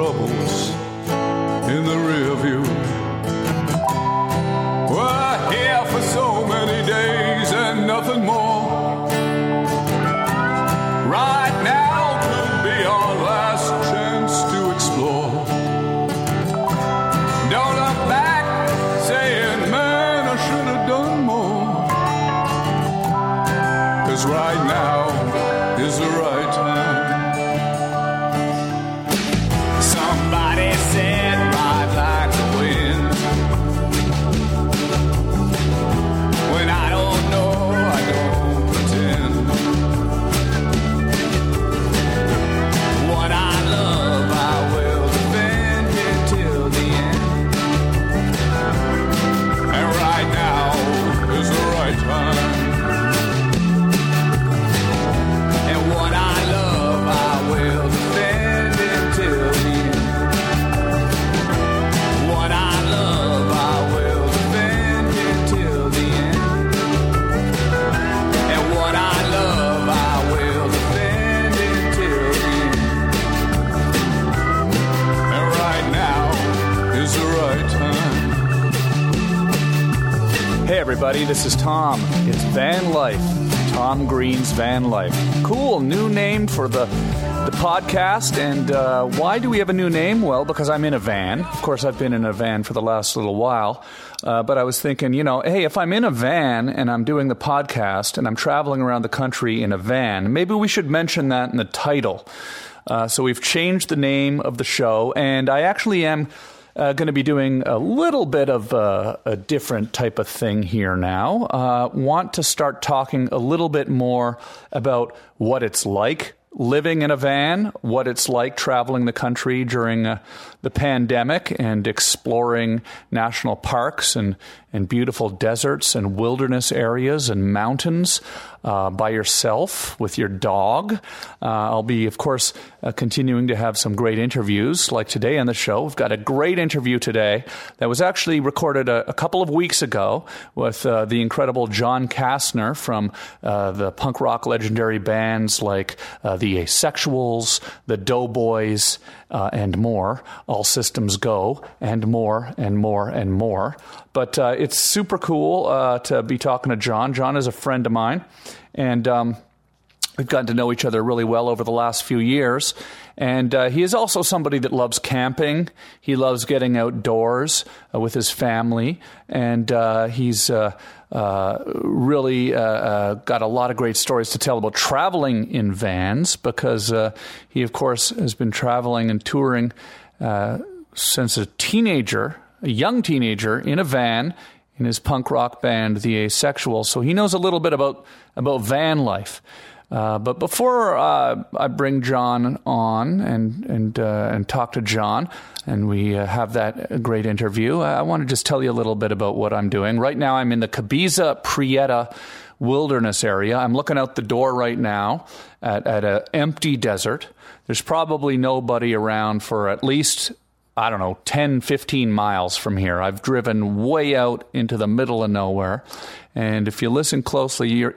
troubles in the rear view. We're here for so many days and nothing more. Right now could be our last chance to explore. Don't look back saying, man, I should have done more. 'Cause right now is the right time. Somebody said I'd like to win. When I don't know, I don't pretend. What I love, I will defend it till the end. And right now is the right time. And what I love, I will defend it till the end. What I love, I will defend it till the end. And what I love, I will defend it till the end. And right now is the right time. Hey everybody, this is Tom. It's Van Life. Tom Green's Van Life. Cool, new name for the podcast. And why do we have a new name? Well, because I'm in a van. Of course, I've been in a van for the last little while. But I was thinking, hey, if I'm in a van and I'm doing the podcast and I'm traveling around the country in a van, maybe we should mention that in the title. So we've changed the name of the show, and I actually am going to be doing a little bit of a different type of thing here now. Want to start talking a little bit more about what it's like living in a van, what it's like traveling the country during the pandemic and exploring national parks and beautiful deserts and wilderness areas and mountains by yourself with your dog. I'll be, of course, continuing to have some great interviews like today on the show. We've got a great interview today that was actually recorded a couple of weeks ago with the incredible John Kastner from the punk rock legendary bands like the Asexuals, the Doughboys, and more. All Systems Go, and more, and more, and more. But it's super cool to be talking to John. John is a friend of mine, and we've gotten to know each other really well over the last few years. And he is also somebody that loves camping. He loves getting outdoors with his family, and he's really got a lot of great stories to tell about traveling in vans, because he, of course, has been traveling and touring since a young teenager in a van in his punk rock band, the Asexuals. So he knows a little bit about van life. But before I bring John on and talk to John, and we have that great interview, I want to just tell you a little bit about what I'm doing. Right now, I'm in the Cabeza Prieta wilderness area. I'm looking out the door right now at an empty desert. There's probably nobody around for at least, 10, 15 miles from here. I've driven way out into the middle of nowhere. And if you listen closely, you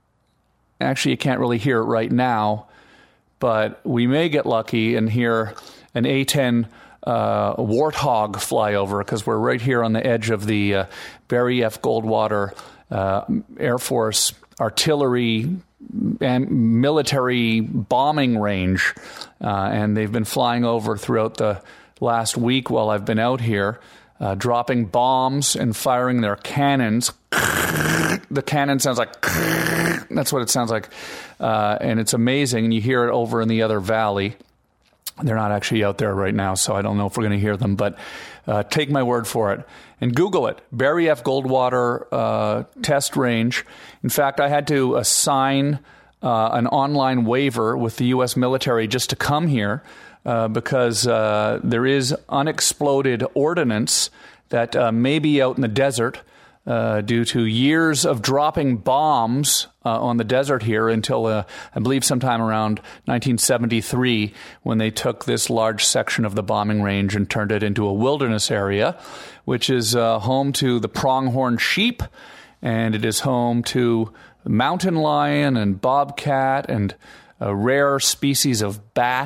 can't really hear it right now, but we may get lucky and hear an A-10 Warthog fly over, because we're right here on the edge of the Barry F. Goldwater Air Force artillery and military bombing range. And they've been flying over throughout the last week while I've been out here, dropping bombs and firing their cannons. The cannon sounds like, that's what it sounds like. And it's amazing. And you hear it over in the other valley. They're not actually out there right now, so I don't know if we're going to hear them. But take my word for it. And Google it. Barry F. Goldwater test range. In fact, I had to sign an online waiver with the U.S. military just to come here, because there is unexploded ordnance that may be out in the desert due to years of dropping bombs on the desert here until, I believe, sometime around 1973, when they took this large section of the bombing range and turned it into a wilderness area, which is home to the pronghorn sheep, and it is home to mountain lion and bobcat and a rare species of bat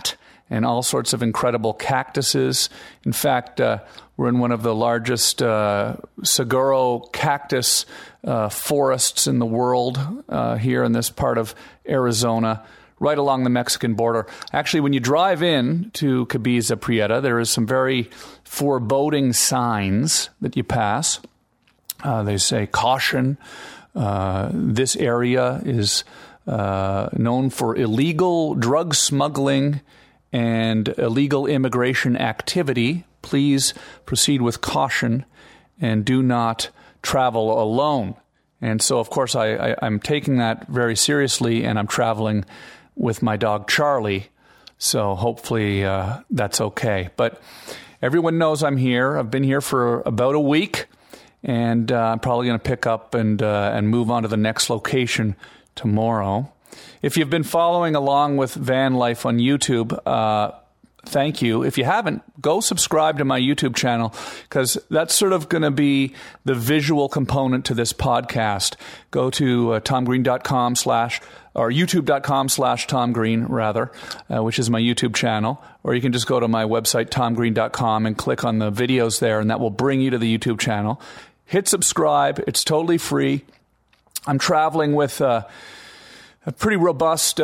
and all sorts of incredible cactuses. In fact, we're in one of the largest saguaro cactus forests in the world here in this part of Arizona, right along the Mexican border. Actually, when you drive in to Cabeza Prieta, there is some very foreboding signs that you pass. They say, caution, this area is known for illegal drug smuggling and illegal immigration activity. Please proceed with caution and do not travel alone. And so, of course, I'm taking that very seriously, and I'm traveling with my dog Charlie. So hopefully that's okay. But everyone knows I'm here. I've been here for about a week, and I'm probably going to pick up and move on to the next location tomorrow. If you've been following along with Van Life on YouTube, thank you. If you haven't, go subscribe to my YouTube channel, because that's sort of going to be the visual component to this podcast. Go to tomgreen.com/ or youtube.com/Tom Green, rather, which is my YouTube channel. Or you can just go to my website, tomgreen.com, and click on the videos there, and that will bring you to the YouTube channel. Hit subscribe. It's totally free. I'm traveling with a pretty robust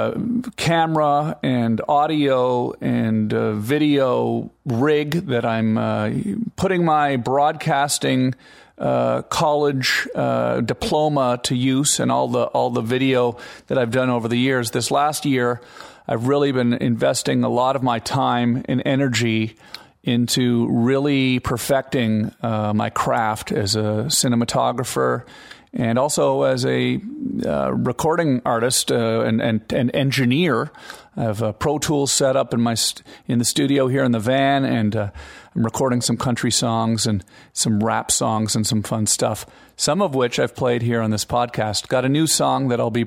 camera and audio and video rig that I'm putting my broadcasting college diploma to use, and all the video that I've done over the years. This last year, I've really been investing a lot of my time and energy into really perfecting my craft as a cinematographer and also as a recording artist and engineer. I have a Pro Tools set up in the studio here in the van, and I'm recording some country songs and some rap songs and some fun stuff, some of which I've played here on this podcast. Got a new song that I'll be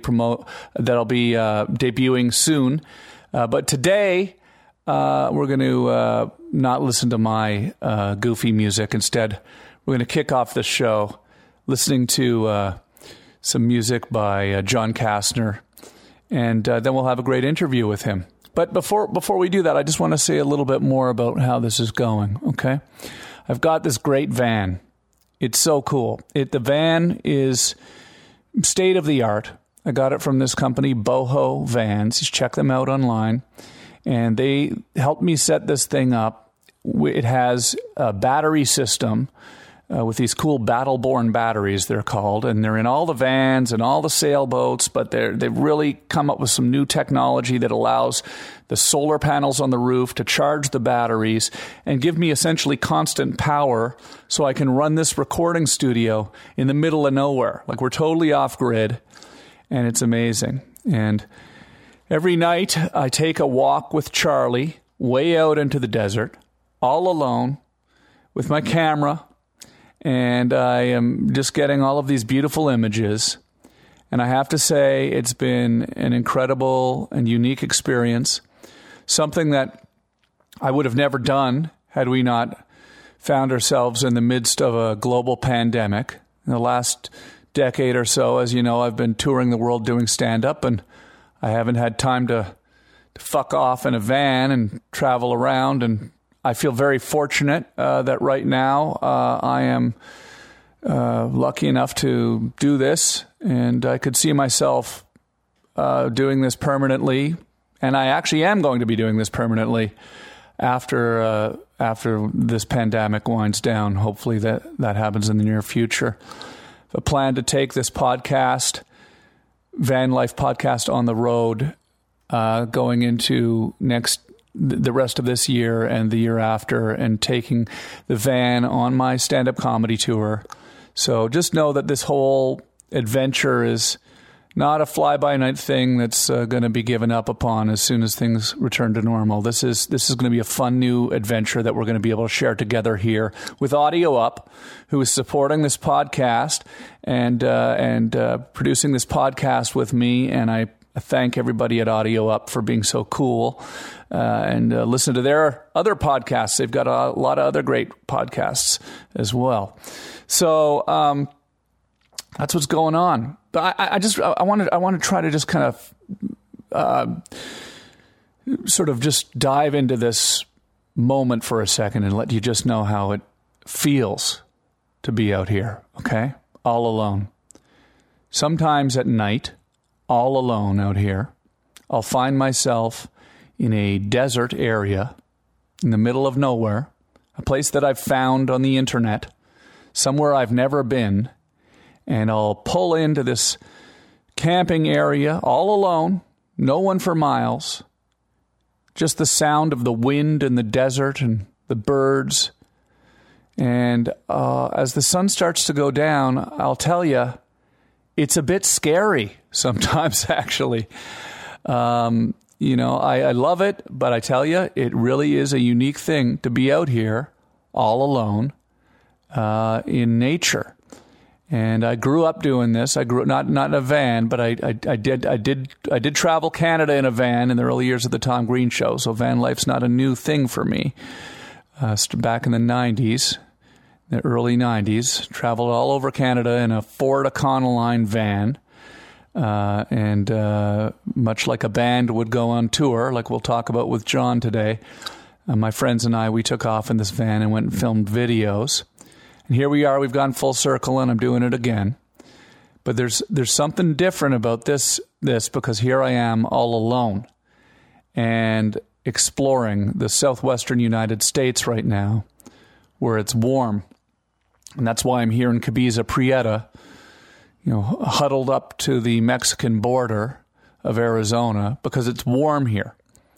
debuting soon. But today, we're going to not listen to my goofy music. Instead, we're going to kick off the show listening to some music by John Kastner, and then we'll have a great interview with him. But before we do that, I just want to say a little bit more about how this is going, okay? I've got this great van. It's so cool. The van is state of the art. I got it from this company, Boho Vans. Just check them out online. And they helped me set this thing up. It has a battery system with these cool Battle-Born batteries, they're called, and they're in all the vans and all the sailboats, but they've really come up with some new technology that allows the solar panels on the roof to charge the batteries and give me essentially constant power so I can run this recording studio in the middle of nowhere. Like, we're totally off-grid, and it's amazing. And every night I take a walk with Charlie way out into the desert, all alone, with my camera, and I am just getting all of these beautiful images. And I have to say, it's been an incredible and unique experience, something that I would have never done had we not found ourselves in the midst of a global pandemic. In the last decade or so, as you know, I've been touring the world doing stand-up, and I haven't had time to fuck off in a van and travel around, and I feel very fortunate that right now I am lucky enough to do this, and I could see myself doing this permanently, and I actually am going to be doing this permanently after this pandemic winds down. Hopefully that happens in the near future. I plan to take this podcast, Van Life Podcast, on the road going into the rest of this year and the year after, and taking the van on my stand-up comedy tour. So just know that this whole adventure is not a fly-by-night thing that's going to be given up upon as soon as things return to normal. This is going to be a fun new adventure that we're going to be able to share together here with Audio Up, who is supporting this podcast and producing this podcast with me. And I thank everybody at Audio Up for being so cool and listen to their other podcasts. They've got a lot of other great podcasts as well. So that's what's going on. But I want to try to just kind of sort of just dive into this moment for a second and let you just know how it feels to be out here, okay? All alone. Sometimes at night, all alone out here, I'll find myself in a desert area in the middle of nowhere, a place that I've found on the internet, somewhere I've never been, and I'll pull into this camping area all alone, no one for miles, just the sound of the wind and the desert and the birds. And as the sun starts to go down, I'll tell you, it's a bit scary sometimes, actually. I love it, but I tell you, it really is a unique thing to be out here all alone in nature. And I grew up doing this. I grew not in a van, but I did travel Canada in a van in the early years of the Tom Green Show. So van life's not a new thing for me. Back in the 90s, the early 90s, traveled all over Canada in a Ford Econoline van. And much like a band would go on tour, like we'll talk about with John today, my friends and I, we took off in this van and went and filmed videos. And here we are, we've gone full circle, and I'm doing it again. But there's something different about this because here I am all alone and exploring the southwestern United States right now, where it's warm. And that's why I'm here in Cabeza Prieta, huddled up to the Mexican border of Arizona, because it's warm here.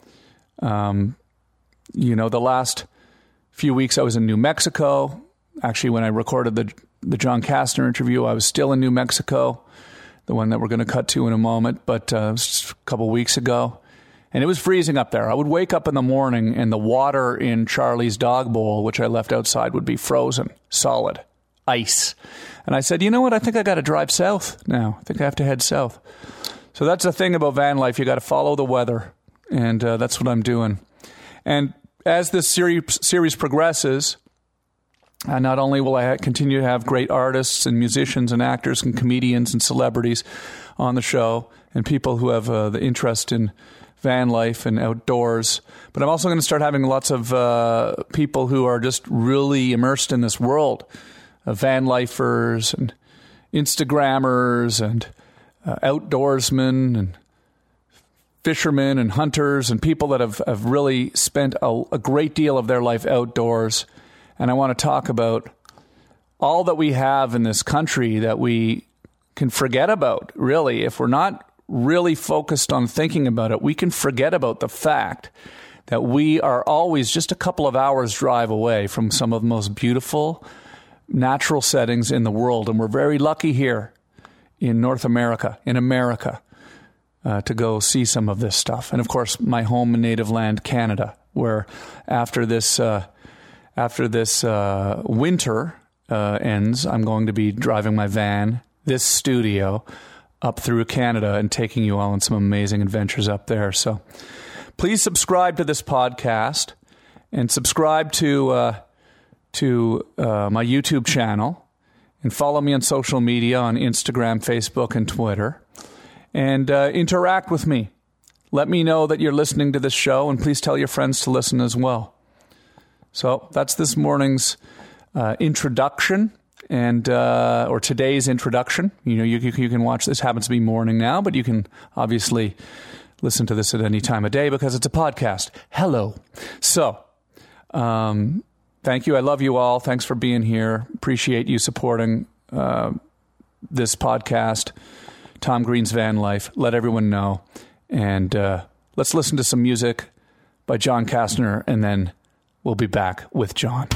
The last few weeks I was in New Mexico. Actually, when I recorded the John Kastner interview, I was still in New Mexico, the one that we're going to cut to in a moment, but it was just a couple weeks ago. And it was freezing up there. I would wake up in the morning and the water in Charlie's dog bowl, which I left outside, would be frozen, solid, ice. And I said, you know what? I think I got to drive south now. I think I have to head south. So that's the thing about van life. You got to follow the weather. And that's what I'm doing. And as this series progresses, not only will I continue to have great artists and musicians and actors and comedians and celebrities on the show and people who have the interest in van life and outdoors, but I'm also going to start having lots of people who are just really immersed in this world of van lifers and Instagrammers and outdoorsmen and fishermen and hunters and people that have really spent a great deal of their life outdoors. And I want to talk about all that we have in this country that we can forget about, really. If we're not really focused on thinking about it, we can forget about the fact that we are always just a couple of hours drive away from some of the most beautiful natural settings in the world. And we're very lucky here in North America, to go see some of this stuff. And of course, my home and native land, Canada, where after this winter ends, I'm going to be driving my van, this studio, up through Canada and taking you all on some amazing adventures up there. So please subscribe to this podcast and subscribe to my YouTube channel and follow me on social media on Instagram, Facebook, and Twitter. And interact with me. Let me know that you're listening to this show, and please tell your friends to listen as well. So that's this morning's introduction, and or today's introduction. You can watch this. Happens to be morning now, but you can obviously listen to this at any time of day because it's a podcast. Hello. So thank you. I love you all. Thanks for being here. Appreciate you supporting this podcast, Tom Green's Van Life. Let everyone know. And let's listen to some music by John Kastner, and then we'll be back with John.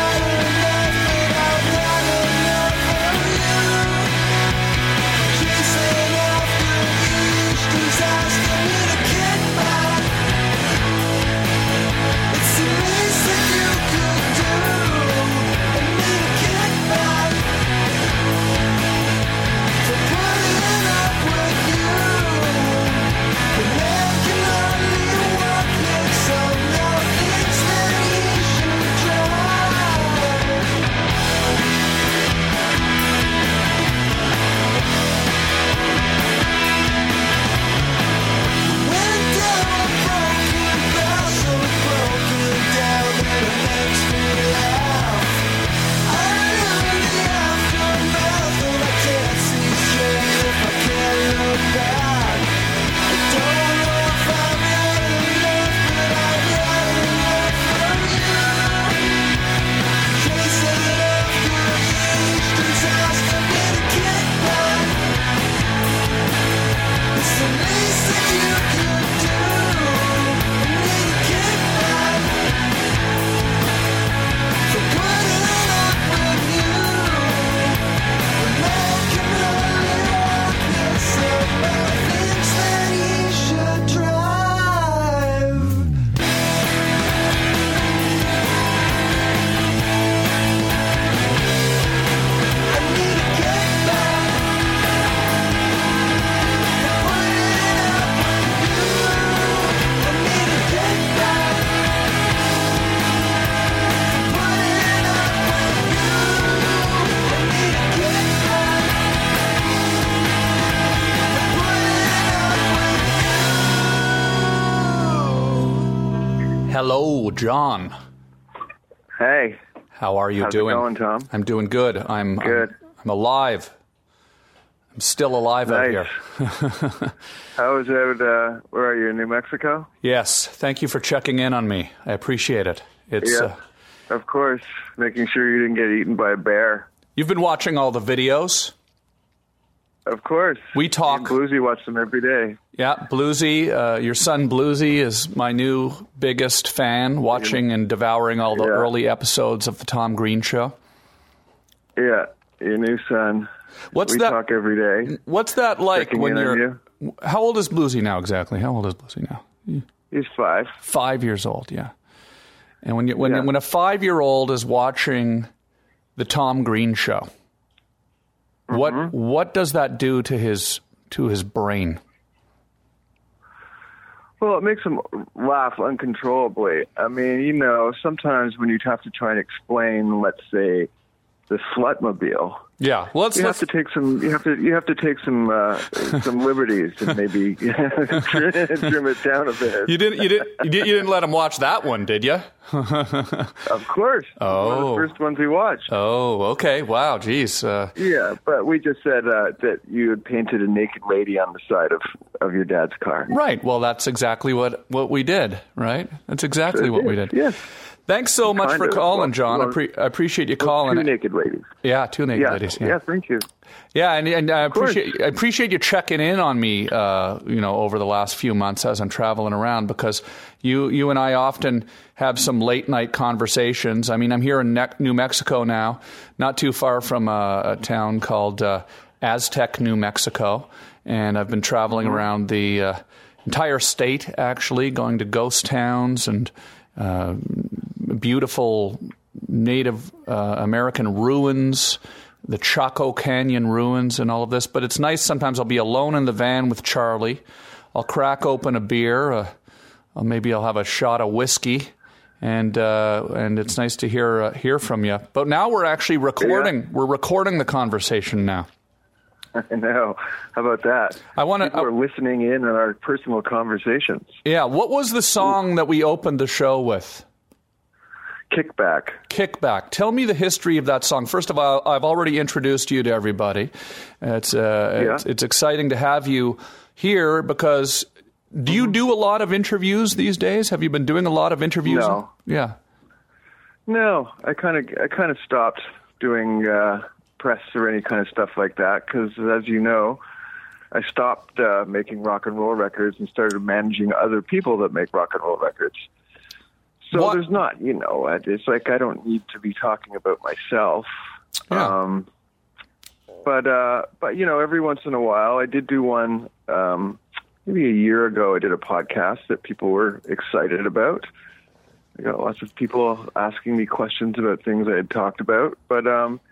Kiss Hello, John. Hey. How are you How's doing? it going, Tom? I'm doing good. I'm Good. I'm alive. I'm still alive out Nice. here. How is it? Where are you, in New Mexico? Yes. Thank you for checking in on me. I appreciate it. It's Yeah. Of course. Making sure you didn't get eaten by a bear. you've been watching all the videos. Of course. We talk. Me and Bluesy watch them every day. Yeah, Bluesy, your son Bluesy is my new biggest fan, watching and devouring all the Yeah. early episodes of the Tom Green Show. Yeah. Your new son. What's we that? talk every day. What's that like Checking when in on you're? How old is Bluesy now exactly? How old is Bluesy now? He's 5. 5 years old. Yeah. And when Yeah. when a 5-year-old is watching the Tom Green Show, what does that do to his brain? Well, it makes him laugh uncontrollably. I mean, you know, sometimes when you have to try and explain, let's say, the Slutmobile, Yeah. Well, you have to take some. You have to take some liberties and maybe trim it down a bit. You didn't let him watch that one, did you? Of course. Oh. One of the first ones we watched. Oh, okay. Wow. Geez. Yeah, but we just said that you had painted a naked lady on the side of your dad's car. Right. Well, that's exactly what we did. Right. That's exactly what we did. Yes. Thanks so much for calling, John. I appreciate you calling. 2 naked ladies. Yeah, 2 naked ladies. Yeah, thank you. Yeah, and I appreciate you checking in on me, over the last few months as I'm traveling around, because you and I often have some late night conversations. I mean, I'm here in New Mexico now, not too far from a town called Aztec, New Mexico, and I've been traveling around the entire state, actually, going to ghost towns and beautiful Native American ruins, the Chaco Canyon ruins and all of this. But it's nice. Sometimes I'll be alone in the van with Charlie. I'll crack open a beer. Maybe I'll have a shot of whiskey. And it's nice to hear from you. But now we're actually recording. Yeah. We're recording the conversation now. I know. How about that? People are listening in on our personal conversations. Yeah. What was the song that we opened the show with? Kickback. Kickback. Tell me the history of that song. First of all, I've already introduced you to everybody. It's exciting to have you here because do you do a lot of interviews these days? Have you been doing a lot of interviews? No. Yeah. No, I kind of stopped doing press or any kind of stuff like that because, as you know, I stopped making rock and roll records and started managing other people that make rock and roll records. So there's not, it's like I don't need to be talking about myself. Yeah. But every once in a while, I did do one. Maybe a year ago, I did a podcast that people were excited about. I got lots of people asking me questions about things I had talked about. But,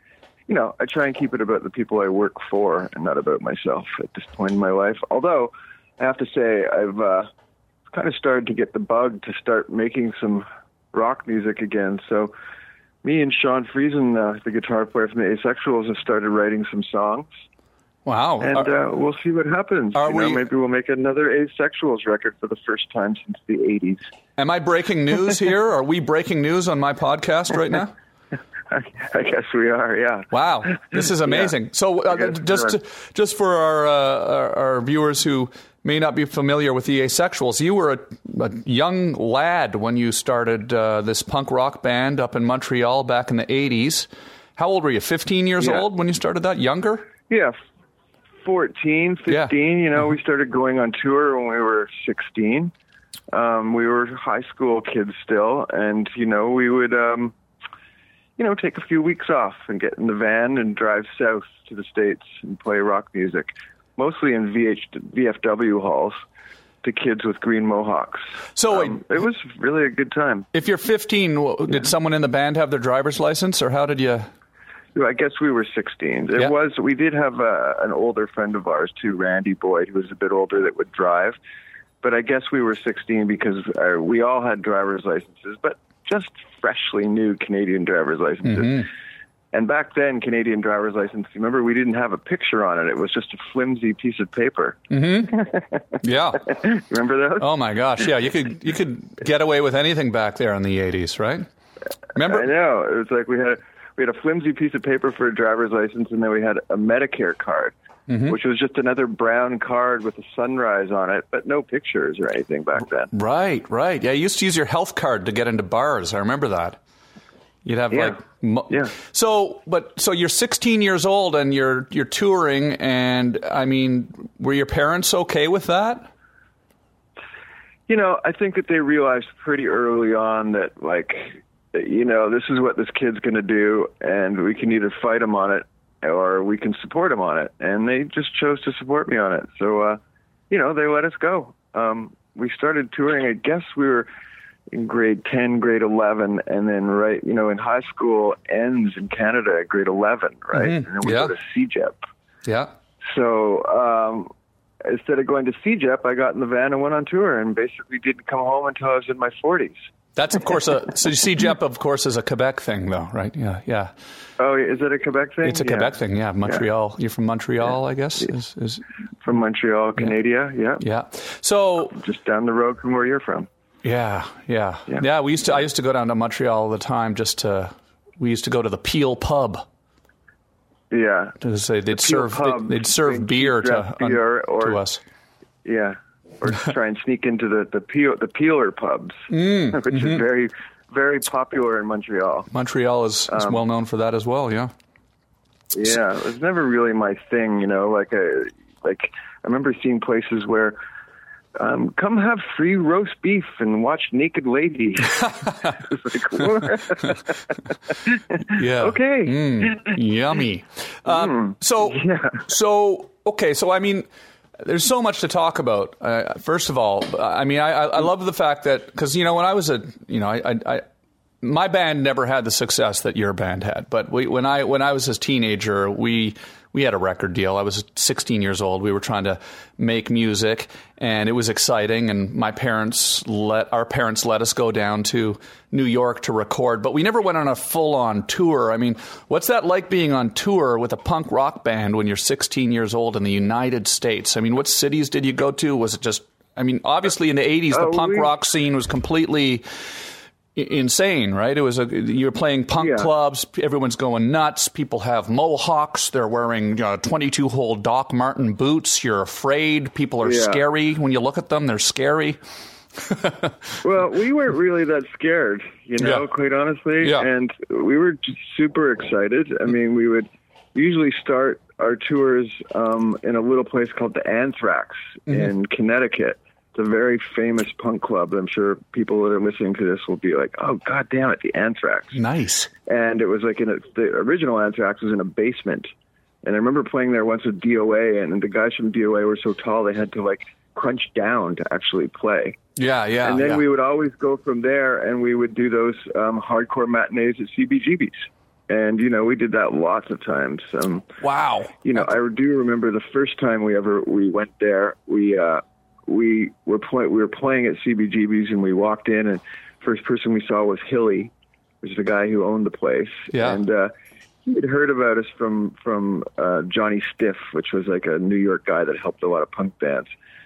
I try and keep it about the people I work for and not about myself at this point in my life. Although, I have to say, I've kind of started to get the bug to start making some rock music again. So me and Sean Friesen, the guitar player from the Asexuals, have started writing some songs. Wow. And we'll see what happens. Maybe we'll make another Asexuals record for the first time since the 80s. Am I breaking news here? Are we breaking news on my podcast right now? I guess we are, yeah. Wow, this is amazing. Yeah. So just for our viewers who may not be familiar with the Asexuals, you were a young lad when you started this punk rock band up in Montreal back in the 80s. How old were you, 15 years old when you started that? Younger? Yeah, 14, 15. Yeah. We started going on tour when we were 16. We were high school kids still, and, we would... take a few weeks off and get in the van and drive south to the States and play rock music, mostly in VFW halls to kids with green mohawks. So it was really a good time. If you're 15, did someone in the band have their driver's license, or how did you... I guess we were 16. We did have an older friend of ours too, Randy Boyd, who was a bit older, that would drive. But I guess we were 16 because we all had driver's licenses, but just freshly new Canadian driver's licenses. And back then, Canadian driver's license, remember, we didn't have a picture on it. It was just a flimsy piece of paper. Yeah. Remember those? Oh my gosh, yeah. You could get away with anything back there in the 80s, right? Remember? I know. It was like we had a flimsy piece of paper for a driver's license, and then we had a Medicare card, which was just another brown card with a sunrise on it, but no pictures or anything back then. Right. Yeah, you used to use your health card to get into bars. I remember that. You'd have So you're 16 years old and you're touring, and I mean, were your parents okay with that? You know, I think that they realized pretty early on that, like, you know, this is what this kid's going to do, and we can either fight him on it or we can support him on it. And they just chose to support me on it. So, you know, they let us go. We started touring, I guess we were in grade 10, grade 11, and then in high school ends in Canada at grade 11, right? And then we go to CEGEP. Yeah. So instead of going to CEGEP, I got in the van and went on tour, and basically didn't come home until I was in my 40s. That's, of course, so CEGEP, of course, is a Quebec thing, though, right? Yeah. Oh, is it a Quebec thing? It's a Quebec thing, yeah. Montreal. You're from Montreal, I guess? Is from Montreal, Canada, Yeah. So just down the road from where you're from. Yeah. I used to go down to Montreal all the time. We used to go to the Peel pub. Yeah, they'd serve beer to us. Yeah, or try and sneak into the Peeler pubs, which is very, very popular in Montreal. Montreal is well known for that as well. Yeah. Yeah, it was never really my thing. You know, like I remember seeing places where. Come have free roast beef and watch naked ladies. Yeah. Okay. Yummy. So I mean, there's so much to talk about. First of all, I mean, I love the fact that, because, you know, when I was my band never had the success that your band had, but when I was a teenager, we had a record deal. I was 16 years old. We were trying to make music, and it was exciting. And our parents let us go down to New York to record, but we never went on a full-on tour. I mean, what's that like, being on tour with a punk rock band when you're 16 years old in the United States? I mean, what cities did you go to? Was it just, I mean, obviously in the 80s, the punk rock scene was completely insane, right? It was you're playing punk clubs, everyone's going nuts, people have mohawks, they're wearing 22-hole Doc Marten boots, you're afraid, people are scary. When you look at them, they're scary. Well, we weren't really that scared, quite honestly, and we were just super excited. I mean, we would usually start our tours in a little place called the Anthrax in Connecticut. It's a very famous punk club. I'm sure people that are listening to this will be like, oh, God damn it, the Anthrax. Nice. And it was like the original Anthrax was in a basement. And I remember playing there once with DOA, and the guys from DOA were so tall they had to like crunch down to actually play. Yeah. And then we would always go from there, and we would do those hardcore matinees at CBGB's. And, we did that lots of times. Wow. I do remember the first time we went there, we were playing at CBGB's, and we walked in, and first person we saw was Hilly, which is the guy who owned the place. Yeah. And he had heard about us from Johnny Stiff, which was like a New York guy that helped a lot of punk bands.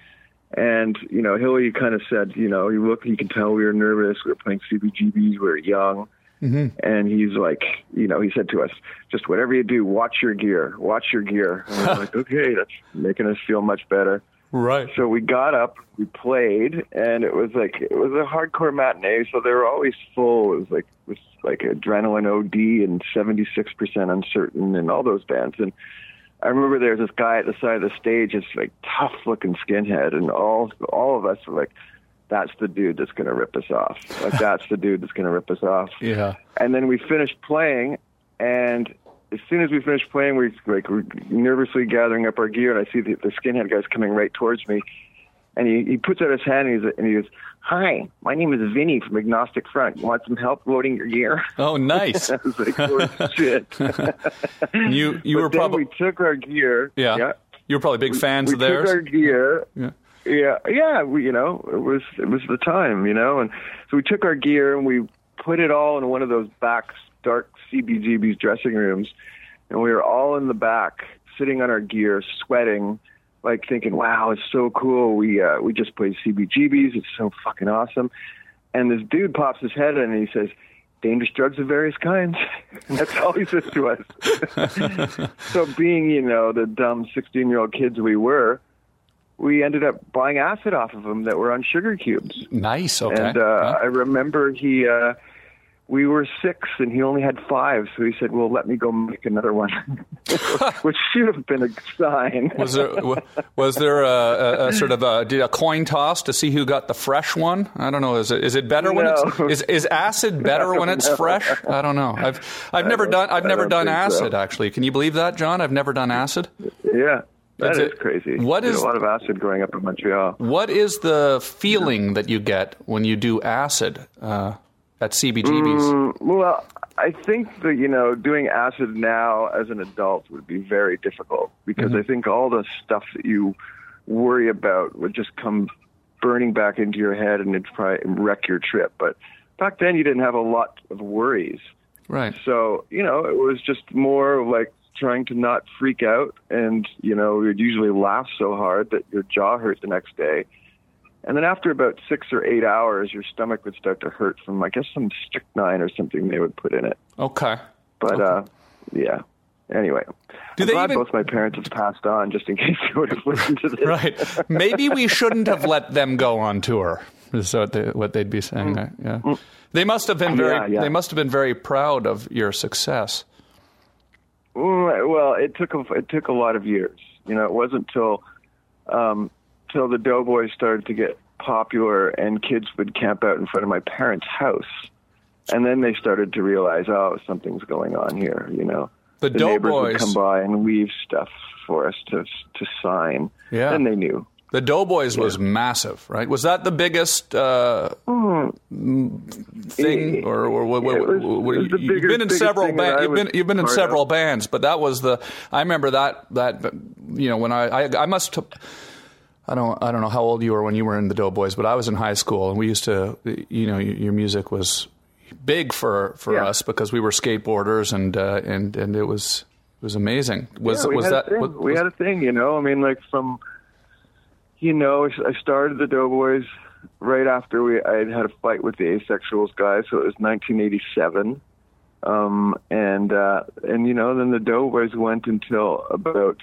And, Hilly kind of said, you can tell we were nervous. We were playing CBGB's. We were young. Mm-hmm. And he's like, he said to us, just whatever you do, watch your gear. And I was like, okay, that's making us feel much better. Right. So we got up, we played, and it was a hardcore matinee, so they were always full. It was like Adrenaline OD and 76% Uncertain and all those bands. And I remember there was this guy at the side of the stage, this like tough looking skinhead, and all of us were like, that's the dude that's going to rip us off. Like, that's the dude that's going to rip us off. Yeah. And then we finished playing, and as soon as we finished playing, we're nervously gathering up our gear, and I see the skinhead guy's coming right towards me, and he puts out his hand, and he goes, "Hi, my name is Vinny from Agnostic Front. You want some help loading your gear?" Oh, nice. I was like, "Oh shit!" you were probably. We took our gear. Yeah. You were probably big fans of theirs. We took our gear. Yeah. Yeah. We, it was the time, and so we took our gear and we put it all in one of those back dark CBGB's dressing rooms, and we were all in the back, sitting on our gear, sweating, like thinking, wow, it's so cool. We just played CBGB's. It's so fucking awesome. And this dude pops his head in and he says, dangerous drugs of various kinds. And that's all he says to us. So being, the dumb 16-year-old kids we were, we ended up buying acid off of him that were on sugar cubes. Nice, okay. And I remember we were 6 and he only had 5, so he said, well, let me go make another one, which should have been a sign. Was there a sort of a coin toss to see who got the fresh one? I don't know. Is it better when is acid better when it's fresh? I don't know. I've never done acid, actually. Can you believe that, John? I've never done acid. Yeah. That is crazy. Did a lot of acid growing up in Montreal. What is the feeling that you get when you do acid at CBGB's? Well, I think that, doing acid now as an adult would be very difficult because I think all the stuff that you worry about would just come burning back into your head and it'd probably wreck your trip. But back then you didn't have a lot of worries. Right. So, it was just more like trying to not freak out, and you'd usually laugh so hard that your jaw hurt the next day, and then after about 6 or 8 hours your stomach would start to hurt from, I guess, some strychnine or something they would put in it. Okay. But yeah, anyway, I'm glad both my parents have passed on, just in case they would have listened to this. Right. Maybe we shouldn't have let them go on tour, is what they'd be saying. Yeah. They must have been they must have been very proud of your success. Well, it took a lot of years. It wasn't till the Doughboys started to get popular and kids would camp out in front of my parents' house, and then they started to realize, oh, something's going on here. The neighbors would come by and leave stuff for us to sign. Yeah. Then they knew. The Doughboys was massive, right? Was that the biggest thing, or you've been in several bands? You've been in several bands, but that was I remember that when I must. I don't know how old you were when you were in the Doughboys, but I was in high school, and we used to, your music was big for us because we were skateboarders, and it was amazing. We had a thing, I mean, like from. I started the Doughboys right after I had a fight with the Asexuals guys, so it was 1987. Then the Doughboys went until about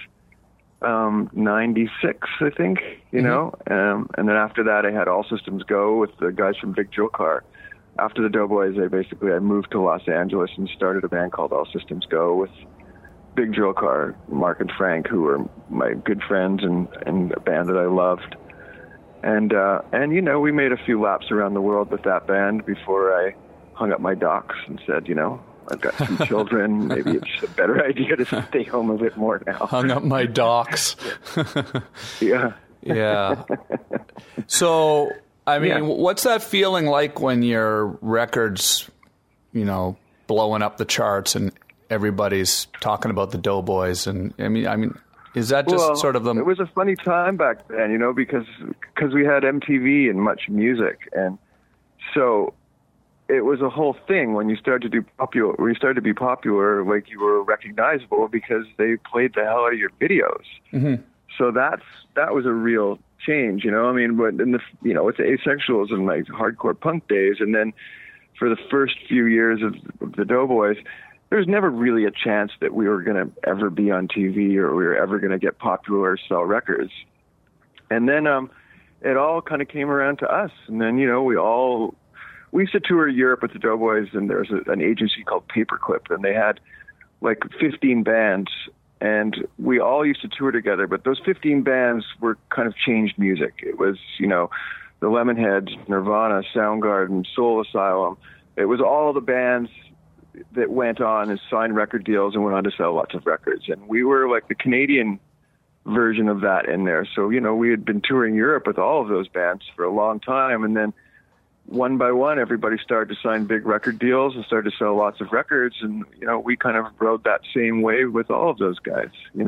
96, I think, and then after that I had All Systems Go with the guys from Big Drill Car. After the Doughboys, I moved to Los Angeles and started a band called All Systems Go with Big Drill Car, Mark and Frank, who were my good friends and a band that I loved. And we made a few laps around the world with that band before I hung up my docks and said, I've got 2 children. Maybe it's a better idea to stay home a bit more now. Hung up my docks. Yeah. Yeah. So, I mean, what's that feeling like when your record's, blowing up the charts and everybody's talking about the Doughboys? And I mean, is that just sort of the? It was a funny time back then, because we had MTV and Much Music, and so it was a whole thing when you started to do popular. When you started to be popular, like you were recognizable because they played the hell out of your videos. Mm-hmm. So that was a real change, I mean, but in the with the Asexuals and like hardcore punk days, and then for the first few years of the Doughboys, there was never really a chance that we were going to ever be on TV or we were ever going to get popular or sell records. And then it all kind of came around to us. And then, we used to tour Europe with the Doughboys, and there was an agency called Paperclip, and they had like 15 bands, and we all used to tour together. But those 15 bands were kind of changed music. It was, the Lemonheads, Nirvana, Soundgarden, Soul Asylum. It was all the bands that went on and signed record deals and went on to sell lots of records. And we were like the Canadian version of that in there. So, we had been touring Europe with all of those bands for a long time. And then one by one, everybody started to sign big record deals and started to sell lots of records. And, we kind of rode that same wave with all of those guys,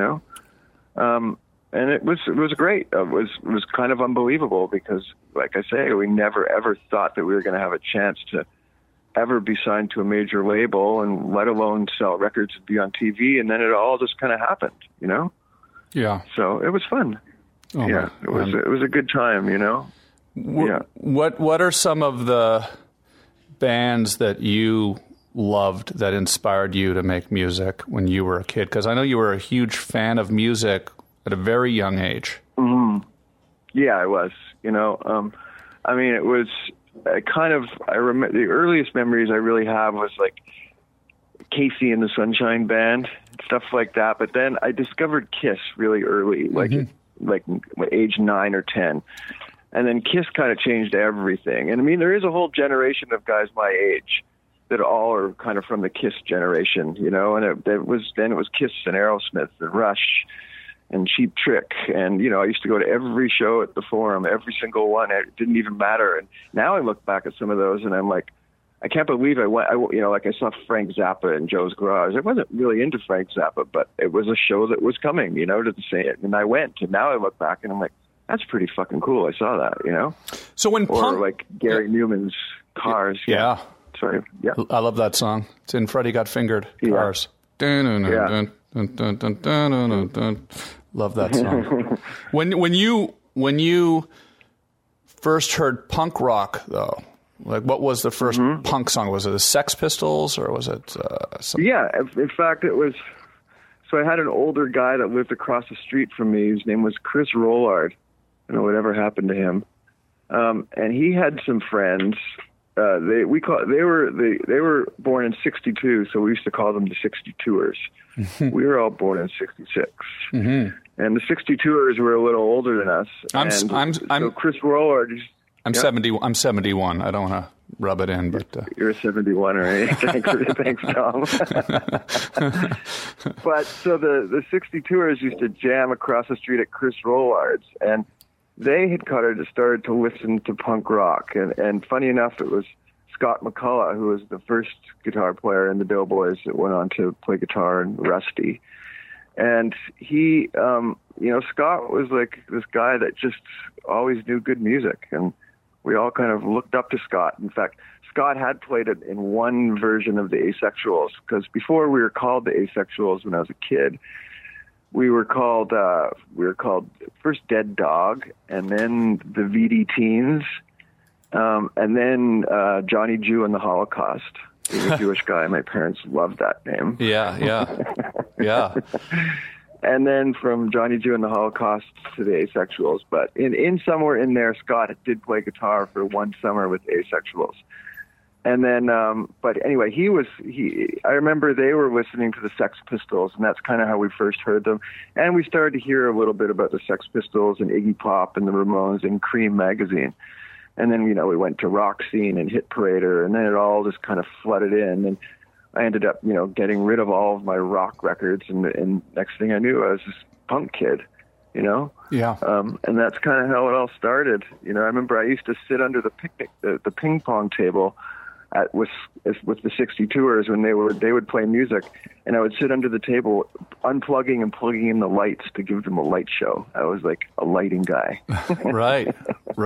and it was great. It was kind of unbelievable because, like I say, we never, ever thought that we were going to have a chance to ever be signed to a major label, and let alone sell records and be on TV. And then it all just kind of happened, you know? Yeah. So it was fun. Oh, yeah, it was a good time, you know? Yeah. What are some of the bands that you loved that inspired you to make music when you were a kid? Because I know you were a huge fan of music at a very young age. Mm-hmm. Yeah, I was. You know, I mean, it was I remember the earliest memories I really have was like Casey and the Sunshine Band, stuff like that. But then I discovered Kiss really early, like age 9 or 10. And then Kiss kind of changed everything. And I mean, there is a whole generation of guys my age that all are kind of from the Kiss generation, you know, and it was Kiss and Aerosmith and Rush and Cheap Trick. And, you know, I used to go to every show at the Forum, every single one. It didn't even matter. And now I look back at some of those and I'm like, I can't believe I went, you know, like I saw Frank Zappa in Joe's Garage. I wasn't really into Frank Zappa, but it was a show that was coming, you know, to say it. And I went, and now I look back and I'm like, that's pretty fucking cool. I saw that, you know? So when like Gary Newman's Cars. Yeah. Sorry. Yeah. I love that song. It's in Freddie Got Fingered. Cars. Yeah. Love that song. When you first heard punk rock, though, like what was the first punk song? Was it the Sex Pistols or was it something? Yeah. In fact, it was. So I had an older guy that lived across the street from me. His name was Chris Rollard. I don't know whatever happened to him. And he had some friends. They were born in '62, so we used to call them the 62ers. We were all born in '66, and the 62ers were a little older than us. So Chris Rollard. I'm 70. I'm 71. I don't want to rub it in, but you're a 71, right? Thanks, Tom. But so the 62ers used to jam across the street at Chris Rollard's, and they had started to listen to punk rock. And funny enough, it was Scott McCullough, who was the first guitar player in the Doughboys that went on to play guitar in Rusty. And he, Scott was like this guy that just always knew good music. And we all kind of looked up to Scott. In fact, Scott had played it in one version of the Asexuals, because before we were called the Asexuals when I was a kid, we were called first Dead Dog, and then the VD Teens, and then Johnny Jew and the Holocaust. He was a Jewish guy. My parents loved that name. Yeah. And then from Johnny Jew and the Holocaust to the Asexuals. But in somewhere in there, Scott did play guitar for one summer with the Asexuals. And then, but anyway, I remember they were listening to the Sex Pistols, and that's kind of how we first heard them. And we started to hear a little bit about the Sex Pistols and Iggy Pop and the Ramones in Cream magazine. And then, you know, we went to Rock Scene and Hit Parader, and then it all just kind of flooded in. And I ended up, you know, getting rid of all of my rock records, and next thing I knew, I was this punk kid, you know? Yeah. And that's kind of how it all started. You know, I remember I used to sit under the ping pong table with the 62ers when they would play music, and I would sit under the table unplugging and plugging in the lights to give them a light show. I was like a lighting guy. Right.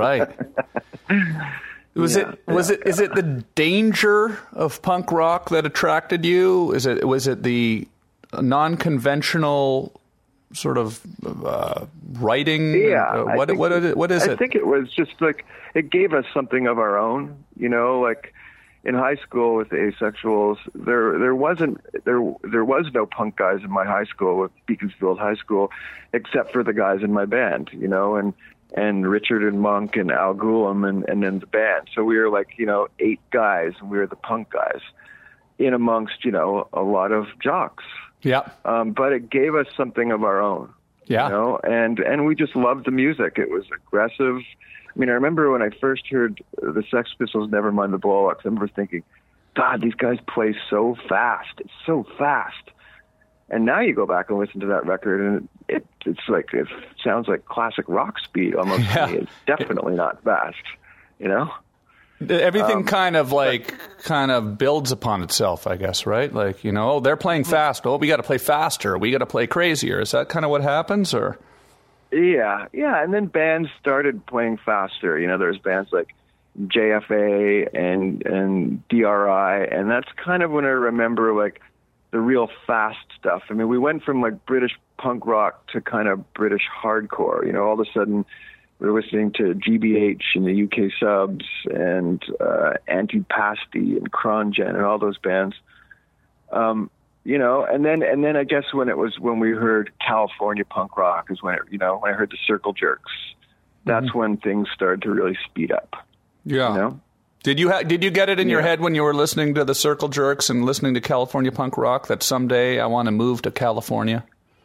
Is it the danger of punk rock that attracted you? Was it the non-conventional sort of writing? Yeah. What is it? I think it was just like it gave us something of our own. You know, like in high school with the Asexuals, there was no punk guys in my high school with Beaconsfield High School, except for the guys in my band. You know, and Richard and Monk and Al Gulum and then the band. So we were like, you know, 8 guys, and we were the punk guys in amongst, you know, a lot of jocks. Yeah. But it gave us something of our own. Yeah. You know, and we just loved the music. It was aggressive. I mean, I remember when I first heard the Sex Pistols, Nevermind the Blowups, I remember thinking, God, these guys play so fast. It's so fast. And now you go back and listen to that record, and it's like, it sounds like classic rock speed almost. Yeah. To me. It's definitely not fast, you know? Everything kind of builds upon itself, I guess, right? Like, you know, they're playing fast. Oh, we got to play faster. We got to play crazier. Is that kind of what happens, or? Yeah. And then bands started playing faster. You know, there's bands like JFA and DRI, and that's kind of when I remember like the real fast stuff. I mean, we went from like British punk rock to kind of British hardcore. You know, all of a sudden we were listening to GBH and the UK Subs and Antipasti and Crongen and all those bands. You know, and then I guess when we heard California punk rock is when when I heard the Circle Jerks. That's when things started to really speed up. Yeah. You know? Did you get it in your head when you were listening to the Circle Jerks and listening to California punk rock that someday I want to move to California?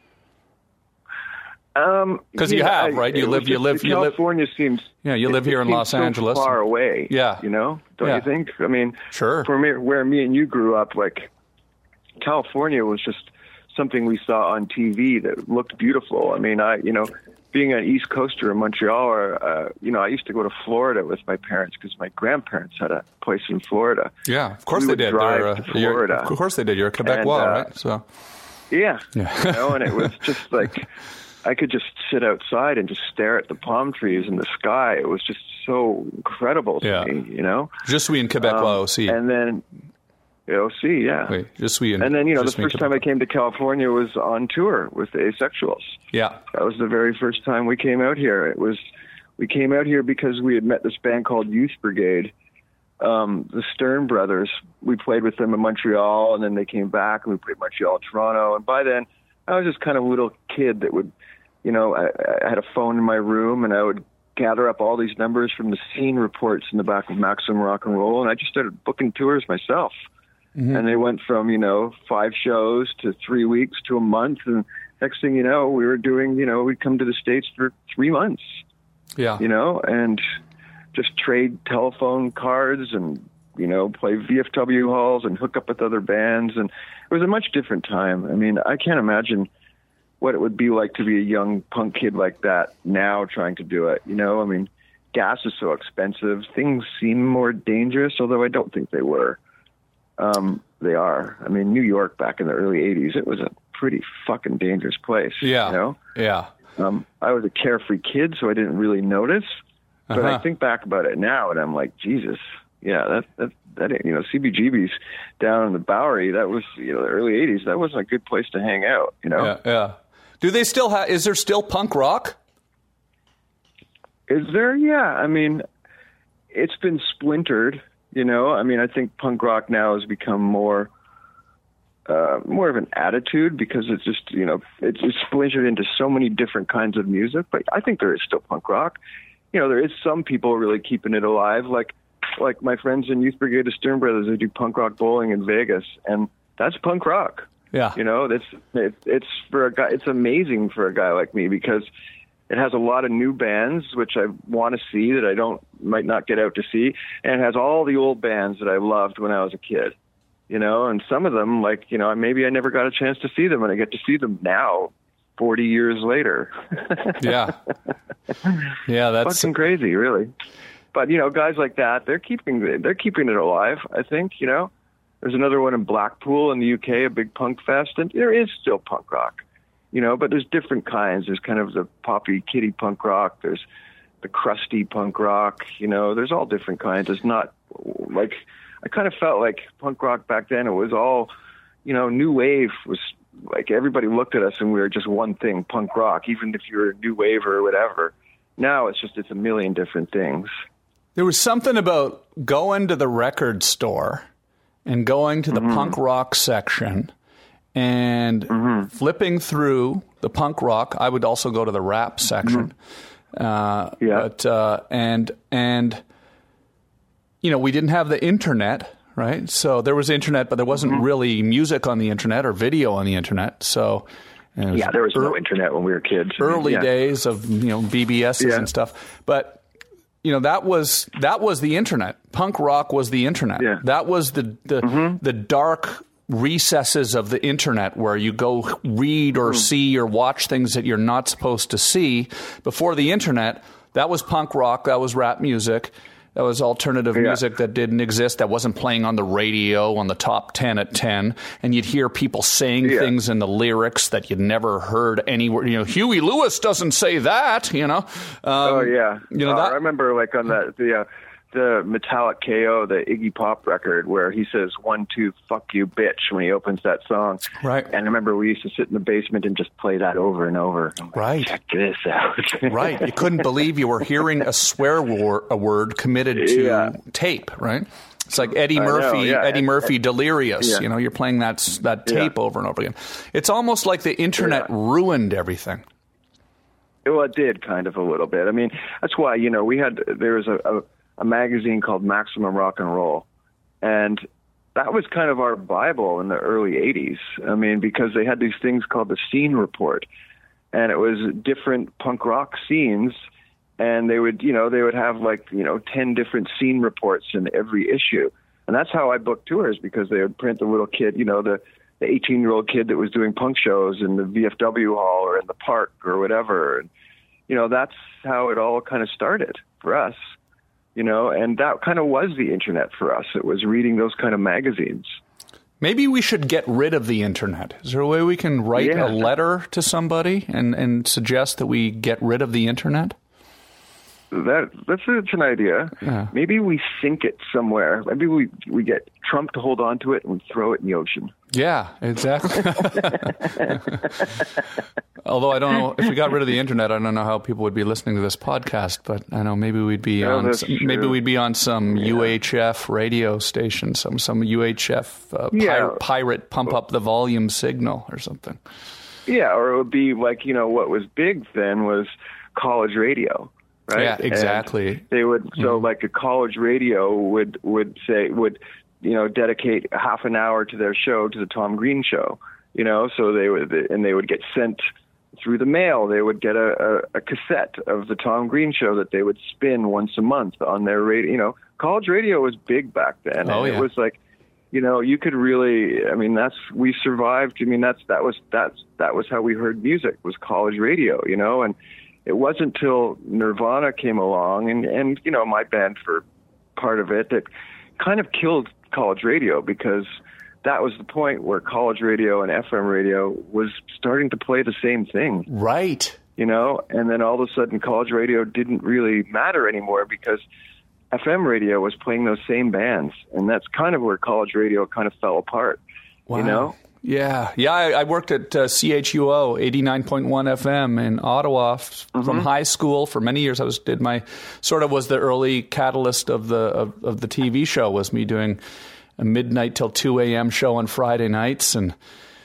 Because you have, right? California seems. Yeah, you live here in Los Angeles. So far away. Yeah. You know, don't you think? I mean, sure. For me, where me and you grew up, like California was just something we saw on TV that looked beautiful. I mean, being an East Coaster in Montreal, I used to go to Florida with my parents because my grandparents had a place in Florida. Yeah, of course they did. Drive to Florida. Of course they did. You're a Quebecois, right? So. Yeah. And it was just like I could just sit outside and just stare at the palm trees and the sky. It was just so incredible to me, you know. Je suis un Quebecois aussi. And then. OC, yeah. Oui, je suis and then, the first time I came to California was on tour with the Asexuals. Yeah. That was the very first time we came out here. We came out here because we had met this band called Youth Brigade, the Stern Brothers. We played with them in Montreal, and then they came back, and we played Montreal and Toronto. And by then, I was just kind of a little kid that would, I had a phone in my room, and I would gather up all these numbers from the scene reports in the back of Maximum Rock and Roll, and I just started booking tours myself. Mm-hmm. And they went from, 5 shows to 3 weeks to a month. And next thing you know, we were doing, we'd come to the States for 3 months. Yeah. And just trade telephone cards and, play VFW halls and hook up with other bands. And it was a much different time. I mean, I can't imagine what it would be like to be a young punk kid like that now trying to do it. I mean, gas is so expensive. Things seem more dangerous, although I don't think they were. They are. I mean, New York back in the early 80s, it was a pretty fucking dangerous place. Yeah. Yeah. I was a carefree kid, so I didn't really notice. But I think back about it now, and I'm like, Jesus, yeah, that CBGB's down in the Bowery, that was, the early 80s, that wasn't a good place to hang out, Yeah. Do they still have, is there still punk rock? Is there? Yeah. I mean, it's been splintered. I think punk rock now has become more of an attitude because it's just, it's splintered into so many different kinds of music. But I think there is still punk rock. There is some people really keeping it alive, like my friends in Youth Brigade of Stern Brothers. They do punk rock bowling in Vegas, and that's punk rock. Yeah, it's for a guy. It's amazing for a guy like me because it has a lot of new bands, which I want to see that I might not get out to see. And it has all the old bands that I loved when I was a kid, and some of them, maybe I never got a chance to see them, and I get to see them now, 40 years later. Yeah. Yeah, that's fucking crazy, really. But, guys like that, they're keeping it alive, I think, There's another one in Blackpool in the UK, a big punk fest, and there is still punk rock. But there's different kinds. There's kind of the poppy kiddie punk rock. There's the crusty punk rock. There's all different kinds. It's not like, I kind of felt like punk rock back then, it was all, new wave was like everybody looked at us and we were just one thing, punk rock, even if you're a new wave or whatever. Now it's a million different things. There was something about going to the record store and going to the punk rock section and flipping through the punk rock. I would also go to the rap section. But we didn't have the internet, right? So there was internet, but there wasn't really music on the internet or video on the internet. So there was no internet when we were kids. Early days of BBSs and stuff, but that was the internet. Punk rock was the internet. Yeah. That was the dark recesses of the internet where you go read or see or watch things that you're not supposed to see. Before the internet, that was punk rock, that was rap music, that was alternative music that didn't exist, that wasn't playing on the radio on the top 10 at 10, and you'd hear people saying things in the lyrics that you'd never heard anywhere. Huey Lewis doesn't say that, I remember on that the Metallic KO, the Iggy Pop record, where he says 1, 2, fuck you, bitch, when he opens that song. Right. And I remember we used to sit in the basement and just play that over and over. Right. Check this out. Right. You couldn't believe you were hearing a swear word committed to tape, right? It's like Eddie Murphy, Delirious. Yeah. You know, you're playing that tape over and over again. It's almost like the internet ruined everything. Well, it did kind of a little bit. I mean, that's why, you know, there was a magazine called Maximum Rock and Roll, and that was kind of our Bible in the early 80s. I mean, because they had these things called the Scene Report, and it was different punk rock scenes, and they would have 10 different scene reports in every issue. And that's how I booked tours, because they would print the little kid, you know, the 18-year-old kid that was doing punk shows in the VFW hall or in the park or whatever. And, you know, that's how it all kind of started for us, you know, and that kind of was the internet for us. It was reading those kind of magazines. Maybe we should get rid of the internet. Is there a way we can write a letter to somebody and suggest that we get rid of the internet? That's an idea. Yeah. Maybe we sink it somewhere. Maybe we get Trump to hold on to it and throw it in the ocean. Yeah, exactly. Although I don't know if we got rid of the internet, I don't know how people would be listening to this podcast. But I know maybe we'd be on some UHF radio station, some UHF pirate pump up the volume signal or something. Yeah, or it would be like, you know, what was big then was college radio. Right? Yeah, exactly. And they would like a college radio would dedicate half an hour to their show, to the Tom Green Show, you know. So they would get sent through the mail. They would get a cassette of the Tom Green Show that they would spin once a month on their radio. You know, college radio was big back then. Oh, and yeah. It was like, you know, you could really. I mean, we survived. I mean, that was how we heard music, was college radio. You know, and it wasn't till Nirvana came along and you know, my band for part of it, that kind of killed college radio, because that was the point where college radio and FM radio was starting to play the same thing. Right. You know, and then all of a sudden college radio didn't really matter anymore, because FM radio was playing those same bands. And that's kind of where college radio kind of fell apart. Wow. You know? Yeah. I worked at CHUO 89.1 FM in Ottawa from high school for many years. Was the early catalyst of the TV show, was me doing a midnight till 2 a.m. show on Friday nights, and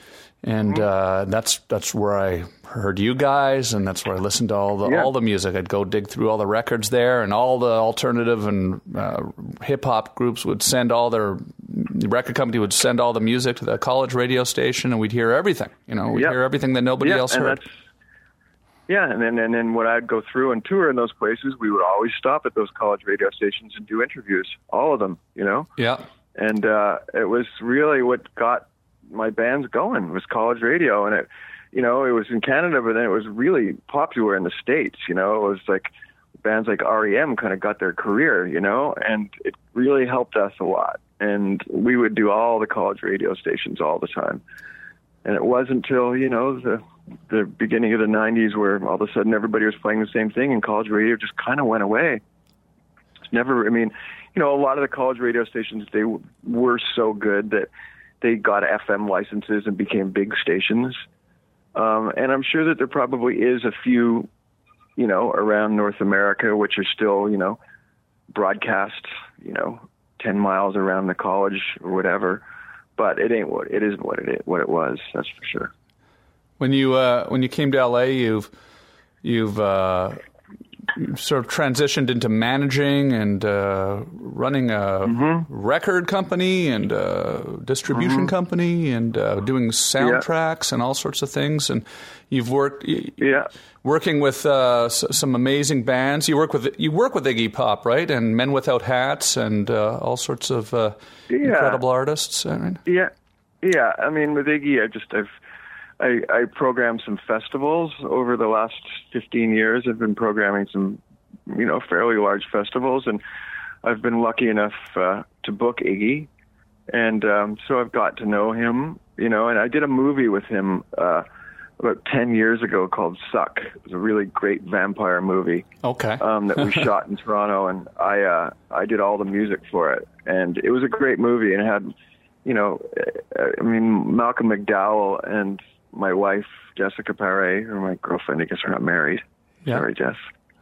that's where I heard you guys, and that's where I listened to all the music. I'd go dig through all the records there, and all the alternative and hip hop groups would send the record company would send all the music to the college radio station, and we'd hear everything. You know, we'd hear everything that nobody else heard. And then when I'd go through and tour in those places, we would always stop at those college radio stations and do interviews, all of them. You know. Yeah. And it was really what got my bands going, was college radio. And it, you know, it was in Canada, but then it was really popular in the States. You know, it was like bands like REM kind of got their career, you know, and it really helped us a lot. And we would do all the college radio stations all the time. And it wasn't until, you know, the beginning of the 90s where all of a sudden everybody was playing the same thing, and college radio just kind of went away. It's never, I mean, you know, a lot of the college radio stations, they were so good that they got FM licenses and became big stations. And I'm sure that there probably is a few, you know, around North America, which are still, you know, broadcast, you know, 10 miles around the college or whatever. But it ain't what it was. That's for sure. When you came to LA, you've sort of transitioned into managing and running a record company and a distribution company and doing soundtracks and all sorts of things. And you've working with some amazing bands. You work with Iggy Pop, right? And Men Without Hats and all sorts of incredible artists. Right? Yeah. I mean, with Iggy, I programmed some festivals over the last 15 years. I've been programming some, you know, fairly large festivals, and I've been lucky enough to book Iggy. And so I've got to know him, you know, and I did a movie with him about 10 years ago called Suck. It was a really great vampire movie. Okay. That we shot in Toronto, and I did all the music for it. And it was a great movie, and it had, Malcolm McDowell and my wife, Jessica Paré, or my girlfriend, I guess we're not married. Yeah. Sorry, Jess.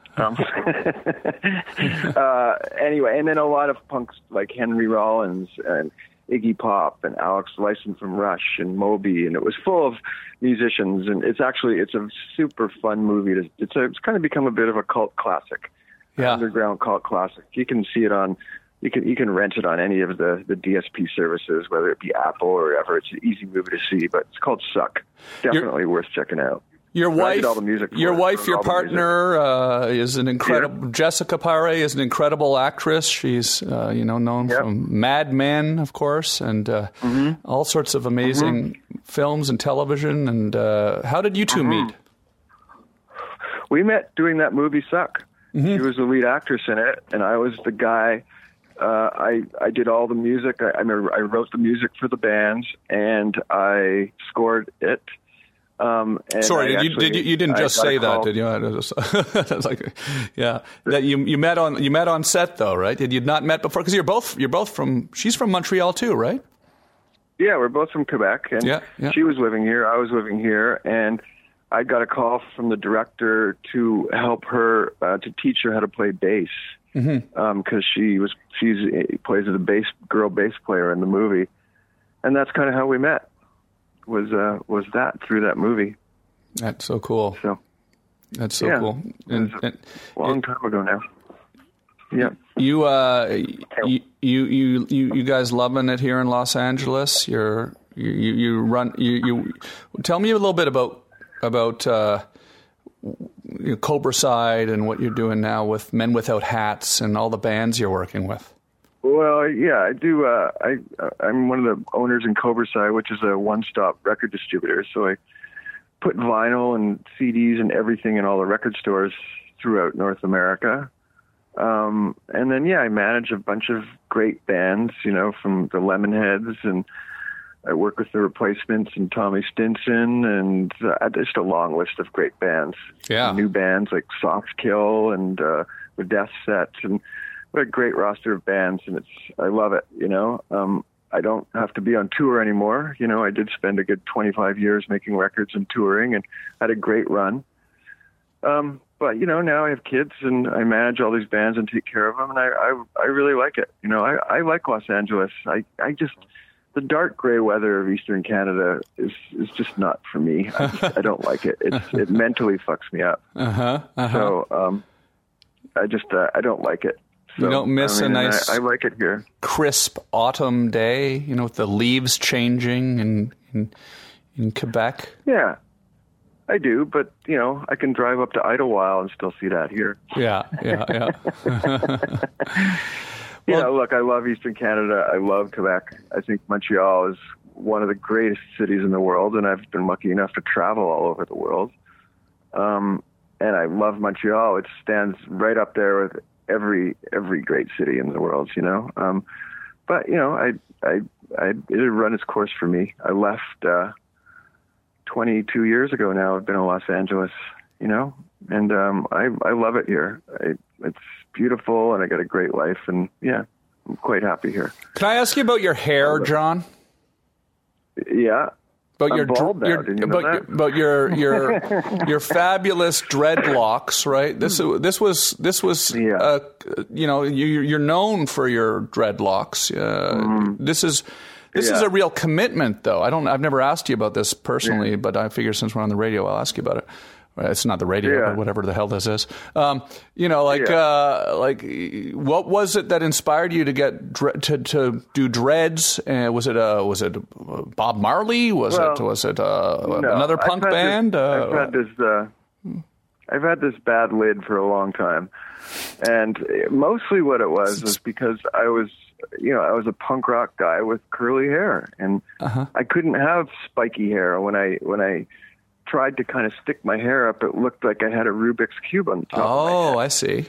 Anyway, and then a lot of punks like Henry Rollins and Iggy Pop and Alex Lifeson from Rush and Moby, and it was full of musicians. And it's a super fun movie. It's kind of become a bit of a cult classic, underground cult classic. You can see it on, you can rent it on any of the DSP services, whether it be Apple or whatever. It's an easy movie to see, but it's called Suck. Definitely worth checking out. Your wife, your partner, is an incredible. Jessica Paré is an incredible actress. She's, known from Mad Men, of course, and all sorts of amazing films and television. And how did you two meet? We met doing that movie Suck. She was the lead actress in it, and I was the guy. I did all the music. I wrote the music for the bands, and I scored it. Sorry, you didn't just say that, did you? That you met on set though, right? Did you not met before? Because you're both from. She's from Montreal too, right? Yeah, we're both from Quebec, and she was living here. I was living here, and I got a call from the director to help her to teach her how to play bass because she plays as a girl bass player in the movie, and that's kind of how we met. Was that through that movie? That's so cool. That's so cool. And a long time ago now. Yeah. You guys loving it here in Los Angeles? You tell me a little bit about Cobra Side and what you're doing now with Men Without Hats and all the bands you're working with. Well, yeah, I do. I'm one of the owners in Cobra Side, which is a one-stop record distributor. So I put vinyl and CDs and everything in all the record stores throughout North America. And then, I manage a bunch of great bands, from the Lemonheads, and I work with the Replacements and Tommy Stinson, and just a long list of great bands. Yeah. New bands like Soft Kill and the Death Set, and what a great roster of bands, and I love it, I don't have to be on tour anymore. I did spend a good 25 years making records and touring, and had a great run. But, now I have kids, and I manage all these bands and take care of them, and I really like it. I like Los Angeles. I just, the dark gray weather of Eastern Canada is just not for me. I don't like it. It mentally fucks me up. So I don't like it. So, you don't miss a nice, I like it here, crisp autumn day, with the leaves changing in Quebec? Yeah, I do, but, I can drive up to Idlewild and still see that here. Yeah. Look, I love Eastern Canada. I love Quebec. I think Montreal is one of the greatest cities in the world, and I've been lucky enough to travel all over the world. And I love Montreal. It stands right up there with every great city in the world, but it had run its course for me. I left 22 years ago now. I've been in Los Angeles, and I love it here. It's beautiful, and I got a great life, and I'm quite happy here. Can I ask you about your hair, John? Yeah. But your fabulous dreadlocks, right? This was you're known for your dreadlocks. This is a real commitment, though. I've never asked you about this personally, but I figure since we're on the radio, I'll ask you about it. It's not the radio, but whatever the hell this is. What was it that inspired you to get to do dreads? Was it Bob Marley? Was it another punk band? I've had this bad lid for a long time, and mostly what it was because I was a punk rock guy with curly hair, and I couldn't have spiky hair. When I tried to kind of stick my hair up, it looked like I had a Rubik's Cube on the top of my head. I see.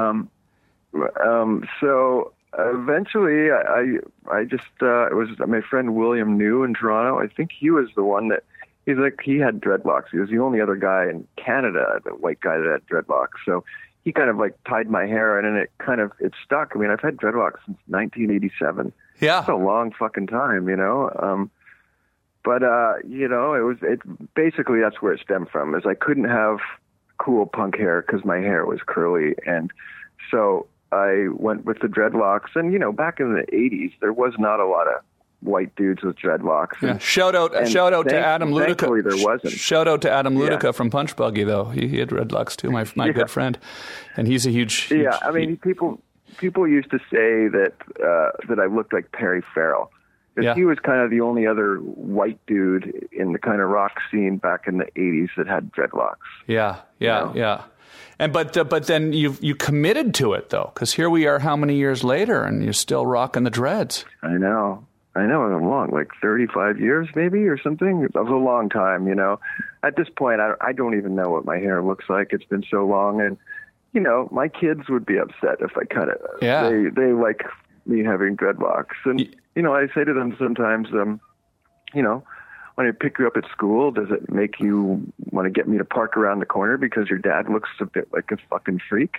So eventually I just, it was my friend William New in Toronto. I think he was the one that He's like, he had dreadlocks. He was the only other guy in Canada, the white guy that had dreadlocks. So he kind of like tied my hair, and then it stuck. I mean, I've had dreadlocks since 1987. Yeah. It's a long fucking time, you know. But you know, basically that's where it stemmed from. Is I couldn't have cool punk hair because my hair was curly, and so I went with the dreadlocks. And you know, back in the 80s, there was not a lot of white dudes with dreadlocks. Yeah. Shout out to Adam Ludica. Thankfully, there wasn't. Shout out to Adam Ludica from Punch Buggy, though. He had dreadlocks too. My good friend, and he's a huge. I mean, people used to say that I looked like Perry Farrell. Because he was kind of the only other white dude in the kind of rock scene back in the 80s that had dreadlocks. Yeah. And but then you committed to it though, because here we are, how many years later, and you're still rocking the dreads. I know. It was long, like 35 years maybe or something. It was a long time, you know. At this point, I don't even know what my hair looks like. It's been so long, and you know, my kids would be upset if I cut it. Yeah. They like me having dreadlocks, and you know, I say to them sometimes, you know, when I pick you up at school, does it make you want to get me to park around the corner because your dad looks a bit like a fucking freak?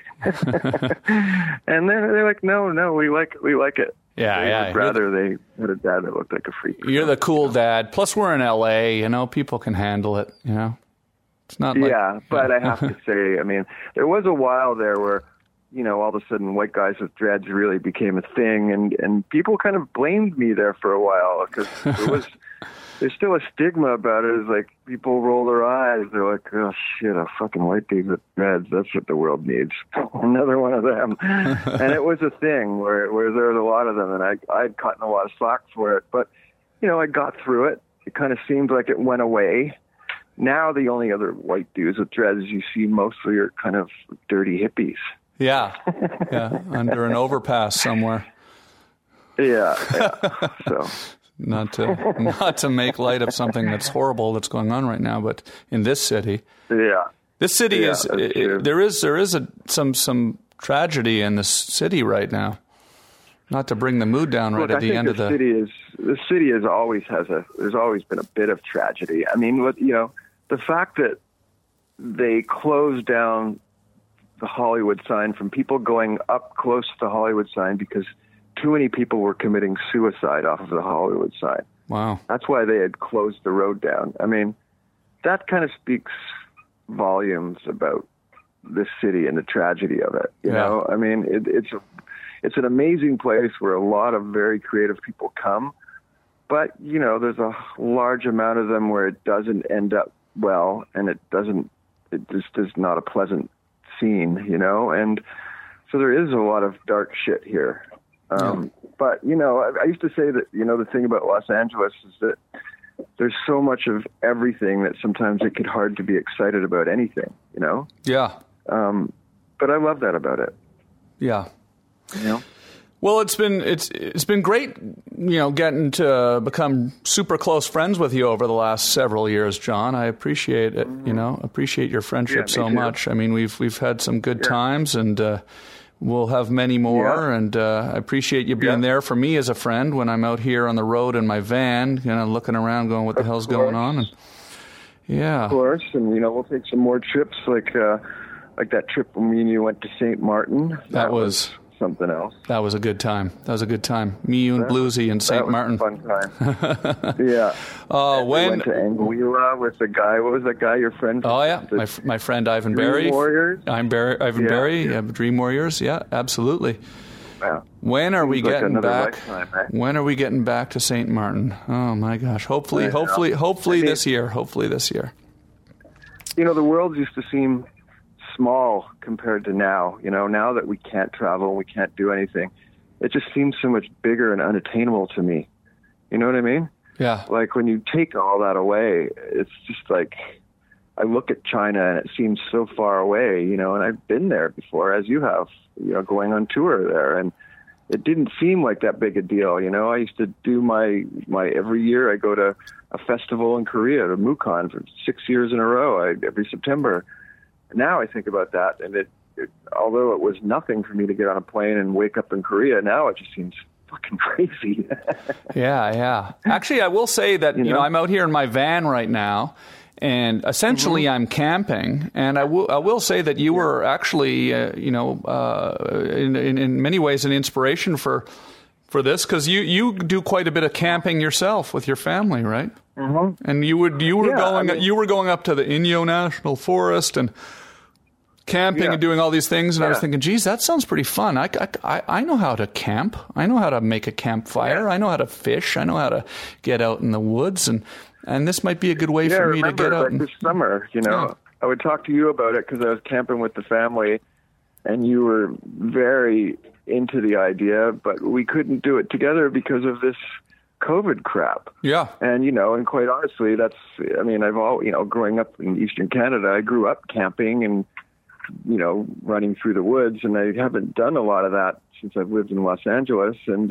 And they're like, no, we like it. I'd rather they had a dad that looked like a freak. You're the cool dad. Plus, we're in LA. You know, people can handle it. You know, it's not like but I have to say, I mean, there was a while there where, you know, all of a sudden white guys with dreads really became a thing, and people kind of blamed me there for a while because there's still a stigma about it. It's like people roll their eyes. They're like, oh shit, a fucking white dude with dreads. That's what the world needs. Another one of them. And it was a thing where there was a lot of them, and I'd gotten a lot of slack for it. But, you know, I got through it. It kind of seemed like it went away. Now the only other white dudes with dreads you see mostly are kind of dirty hippies. Yeah, under an overpass somewhere. Yeah. So not to make light of something that's horrible that's going on right now, but in this city, this city is there is some tragedy in this city right now. Not to bring the mood down right at the end of the city there's always been a bit of tragedy. I mean, you know, the fact that they closed down the Hollywood sign from people going up close to the Hollywood sign because too many people were committing suicide off of the Hollywood sign. Wow. That's why they had closed the road down. I mean, that kind of speaks volumes about this city and the tragedy of it. You know, I mean, it's an amazing place where a lot of very creative people come, but you know, there's a large amount of them where it doesn't end up well, and it just is not a pleasant scene, you know, and so there is a lot of dark shit here. But, you know, I used to say that, you know, the thing about Los Angeles is that there's so much of everything that sometimes it get hard to be excited about anything, you know? Yeah. But I love that about it. Yeah. You know? Well, it's been great, you know, getting to become super close friends with you over the last several years, John. I appreciate it, you know, appreciate your friendship so much. I mean, we've had some good times, and we'll have many more. And I appreciate you being there for me as a friend when I'm out here on the road in my van, you know, looking around, going, "What the hell's going on?" And of course, and you know, we'll take some more trips, like that trip when me and you went to St. Martin. That was something else. That was a good time. Me, you, and Bluesy in St. Martin. That was a fun time. Yeah. We went to Anguilla with the guy. What was that guy? Your friend? Oh yeah, my friend Ivan Berry. Dream Warriors. Ivan Berry. Yeah, Dream Warriors. Yeah, absolutely. Yeah. When are we getting back? Lifetime, eh? When are we getting back to St. Martin? Oh my gosh! Hopefully this year. Hopefully this year. You know, the world used to seem small compared to now. You know, now that we can't travel and we can't do anything, it just seems so much bigger and unattainable to me. You know what I mean? Yeah. Like when you take all that away, it's just like I look at China and it seems so far away, you know, and I've been there before, as you have, you know, going on tour there, and it didn't seem like that big a deal. You know, I used to do my every year I go to a festival in Korea, to MUCON, for 6 years in a row, every September. Now I think about that, and it although it was nothing for me to get on a plane and wake up in Korea, now it just seems fucking crazy. Yeah. Actually, I will say that, you know, I'm out here in my van right now, and essentially I'm camping. And I will say that you were actually, in many ways an inspiration for this, because you do quite a bit of camping yourself with your family, right? Mm-hmm. And you were going up to the Inyo National Forest and camping and doing all these things, and I was thinking, geez, that sounds pretty fun. I know how to camp. I know how to make a campfire. I know how to fish. I know how to get out in the woods, and this might be a good way for me to get out. This summer, I would talk to you about it because I was camping with the family, and you were very into the idea, but we couldn't do it together because of this COVID crap. Yeah. And, and quite honestly, I've growing up in Eastern Canada, I grew up camping and, running through the woods, and I haven't done a lot of that since I've lived in Los Angeles. And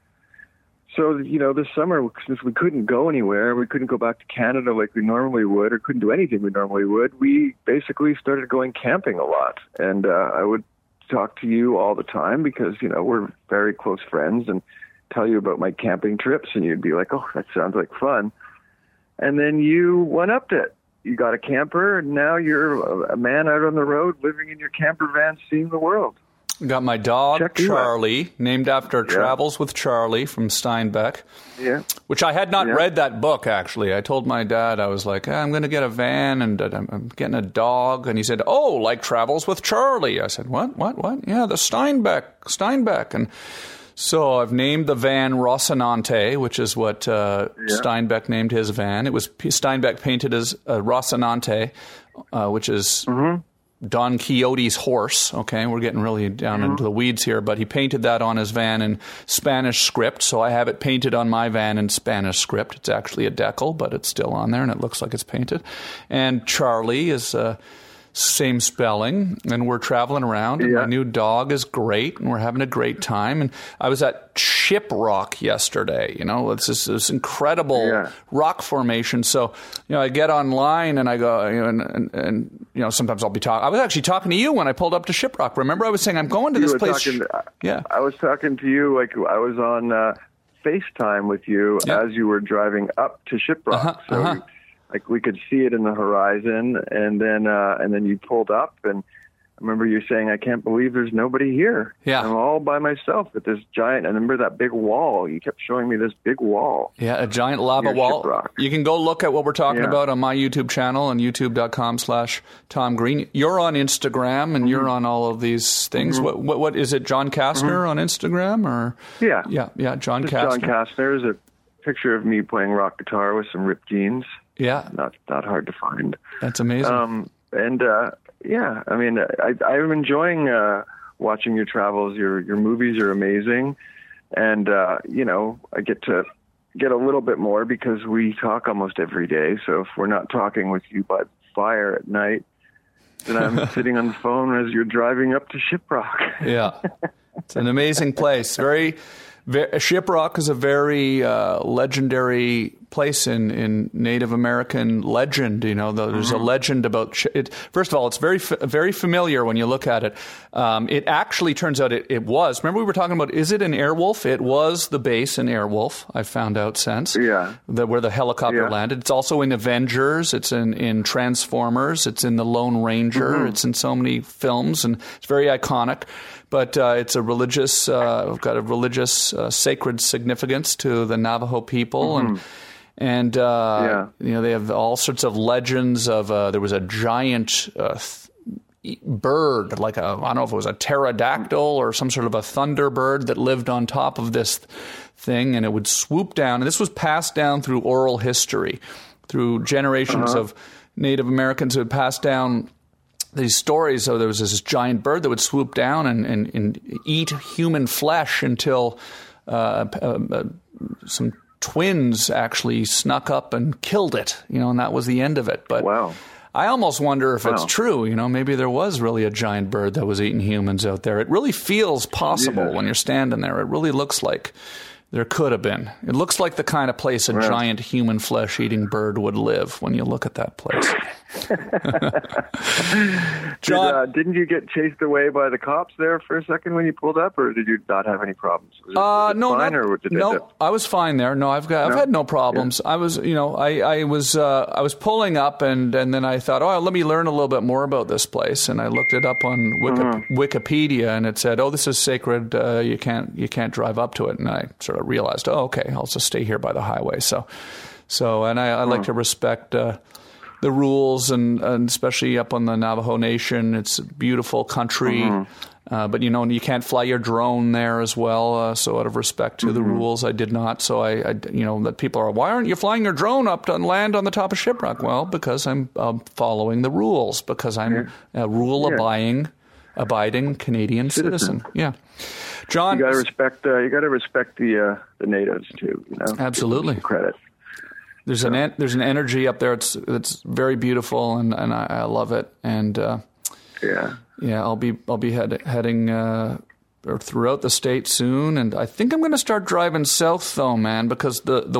so, this summer, since we couldn't go anywhere, we couldn't go back to Canada like we normally would, or couldn't do anything we normally would, we basically started going camping a lot. And I would talk to you all the time because, we're very close friends, and tell you about my camping trips, and you'd be like, oh, that sounds like fun. And then you one-upped it. You got a camper, and now you're a man out on the road living in your camper van, seeing the world. Got my dog, Charlie, named after Travels with Charlie from Steinbeck. Yeah. Which I had not read that book, actually. I told my dad, I was like, I'm going to get a van, and I'm getting a dog. And he said, oh, like Travels with Charlie. I said, what? Yeah, the Steinbeck. And so I've named the van Rocinante, which is what Steinbeck named his van. It was Steinbeck painted as Rocinante, which is Don Quixote's horse. Okay, we're getting really down into the weeds here, but he painted that on his van in Spanish script, so I have it painted on my van in Spanish script. It's actually a decal, but it's still on there, and it looks like it's painted. And Charlie is same spelling, and we're traveling around, and my new dog is great, and we're having a great time. And I was at Shiprock yesterday. It's this incredible rock formation. So, I get online and I go, and sometimes I'll be talking. I was actually talking to you when I pulled up to Shiprock. Remember, I was saying I'm going to this place. I was talking to you like I was on FaceTime with you as you were driving up to Shiprock. Like we could see it in the horizon, and then you pulled up, and I remember you saying, "I can't believe there's nobody here. I'm all by myself at this giant." I remember that big wall. You kept showing me this big wall. Yeah, a giant lava wall. Shiprock. You can go look at what we're talking about on my YouTube channel and youtube.com/Tom Green. You're on Instagram, and you're on all of these things. What is it? John Kastner on Instagram, or yeah, John Kastner. John Kastner is a picture of me playing rock guitar with some ripped jeans. Yeah, not hard to find. That's amazing. I'm enjoying watching your travels. Your movies are amazing, and I get to get a little bit more because we talk almost every day. So if we're not talking with you by the fire at night, then I'm sitting on the phone as you're driving up to Shiprock. Yeah, it's an amazing place. Shiprock is a very legendary place in Native American legend. There's a legend about it. First of all, it's very familiar when you look at it. It actually turns out it was. Remember we were talking about, is it an Airwolf? It was the base in Airwolf, I found out since. Yeah. Where the helicopter landed. It's also in Avengers. It's in Transformers. It's in The Lone Ranger. It's in so many films, and it's very iconic. But it's got a religious sacred significance to the Navajo people, and they have all sorts of legends of there was a giant bird, like I don't know if it was a pterodactyl or some sort of a thunderbird that lived on top of this thing, and it would swoop down. And this was passed down through oral history, through generations of Native Americans who had passed down these stories. So there was this giant bird that would swoop down and eat human flesh until some twins actually snuck up and killed it, and that was the end of it. But I almost wonder if it's true. Maybe there was really a giant bird that was eating humans out there. It really feels possible when you're standing there. It really looks like there could have been. It looks like the kind of place a giant human flesh-eating bird would live when you look at that place. John, didn't you get chased away by the cops there for a second when you pulled up, or did you not have any problems? Was it no, fine, I was fine there. No, I've had no problems. Yeah. I was, I was pulling up, and then I thought, let me learn a little bit more about this place, and I looked it up on Wikipedia, and it said, this is sacred. You can't drive up to it, and I sort of realized, okay, I'll just stay here by the highway. So, and I like to respect the rules, and especially up on the Navajo Nation. It's a beautiful country, but you can't fly your drone there as well. So out of respect to the rules, I did not. So I that people are, why aren't you flying your drone up to land on the top of Shiprock? Well, because I'm following the rules, because I'm a rule-abiding Canadian citizen. Yeah. John, you got to respect. You got to respect the natives too. Absolutely. Credit. There's an energy up there. It's very beautiful, and I love it. And I'll be heading throughout the state soon. And I think I'm going to start driving south though, man, because the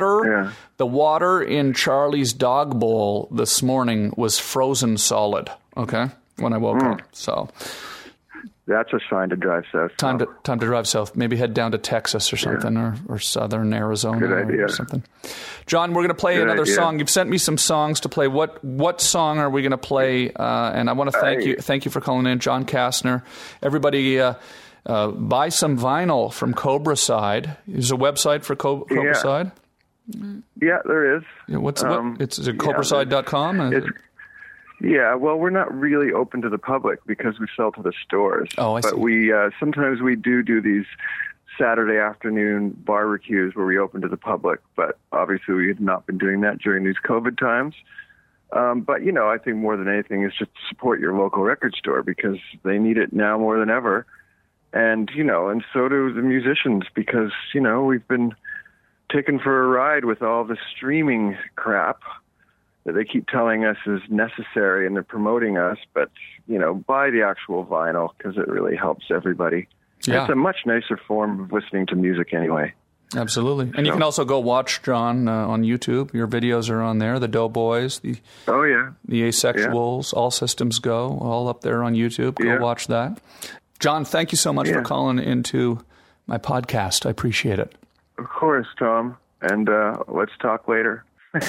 water in Charlie's dog bowl this morning was frozen solid. Okay, when I woke up, so. That's a sign to drive south. Time to drive south. Maybe head down to Texas or something, or southern Arizona or something. John, we're going to play another song. You've sent me some songs to play. What song are we going to play? And I want to thank you for calling in, John Kastner. Everybody, buy some vinyl from Cobra Side. There's a website for Cobra Side? Yeah, there is. Yeah, it's cobraside.com? Yeah, well, we're not really open to the public because we sell to the stores. Oh, I see. But we sometimes we do these Saturday afternoon barbecues where we open to the public. But obviously, we have not been doing that during these COVID times. But I think more than anything is just support your local record store because they need it now more than ever. And and so do the musicians because we've been taken for a ride with all the streaming crap that they keep telling us is necessary, and they're promoting us, but, buy the actual vinyl because it really helps everybody. Yeah. It's a much nicer form of listening to music anyway. Absolutely. And you can also go watch John on YouTube. Your videos are on there, the Doughboys, the Asexuals, All Systems Go, all up there on YouTube. Go watch that. John, thank you so much for calling into my podcast. I appreciate it. Of course, Tom. And let's talk later.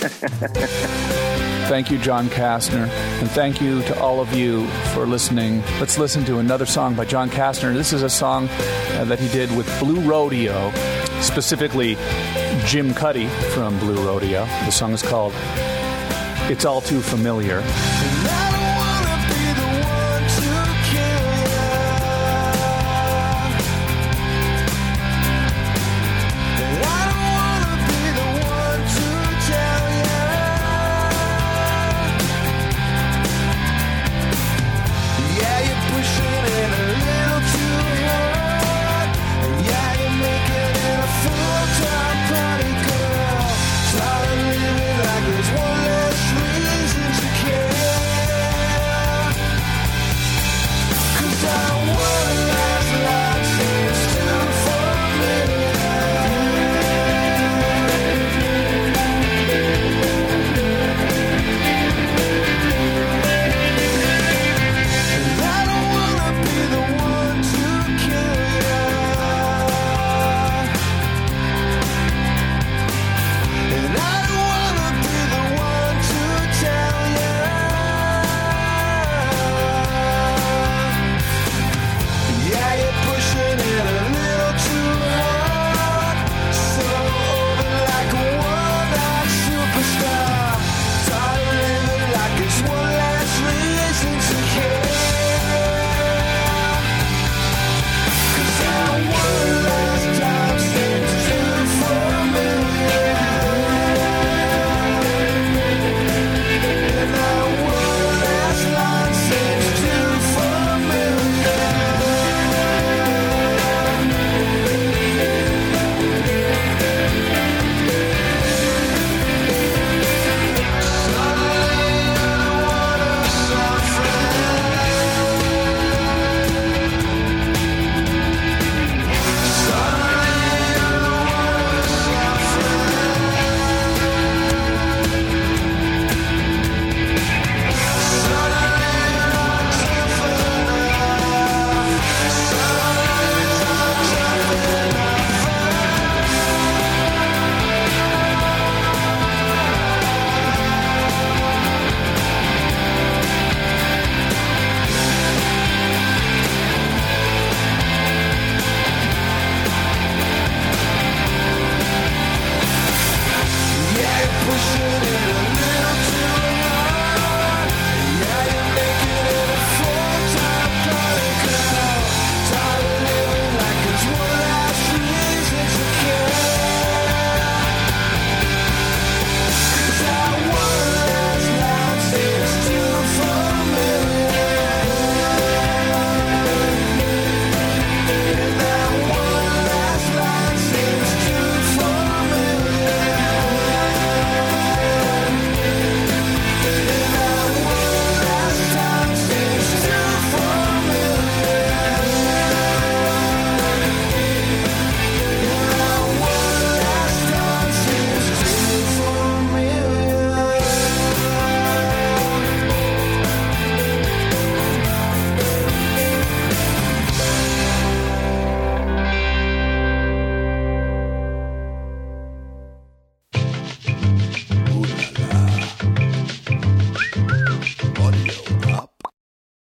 Thank you, John Kastner, and thank you to all of you for listening. Let's listen to another song by John Kastner. This is a song that he did with Blue Rodeo, specifically Jim Cuddy from Blue Rodeo. The song is called It's All Too Familiar.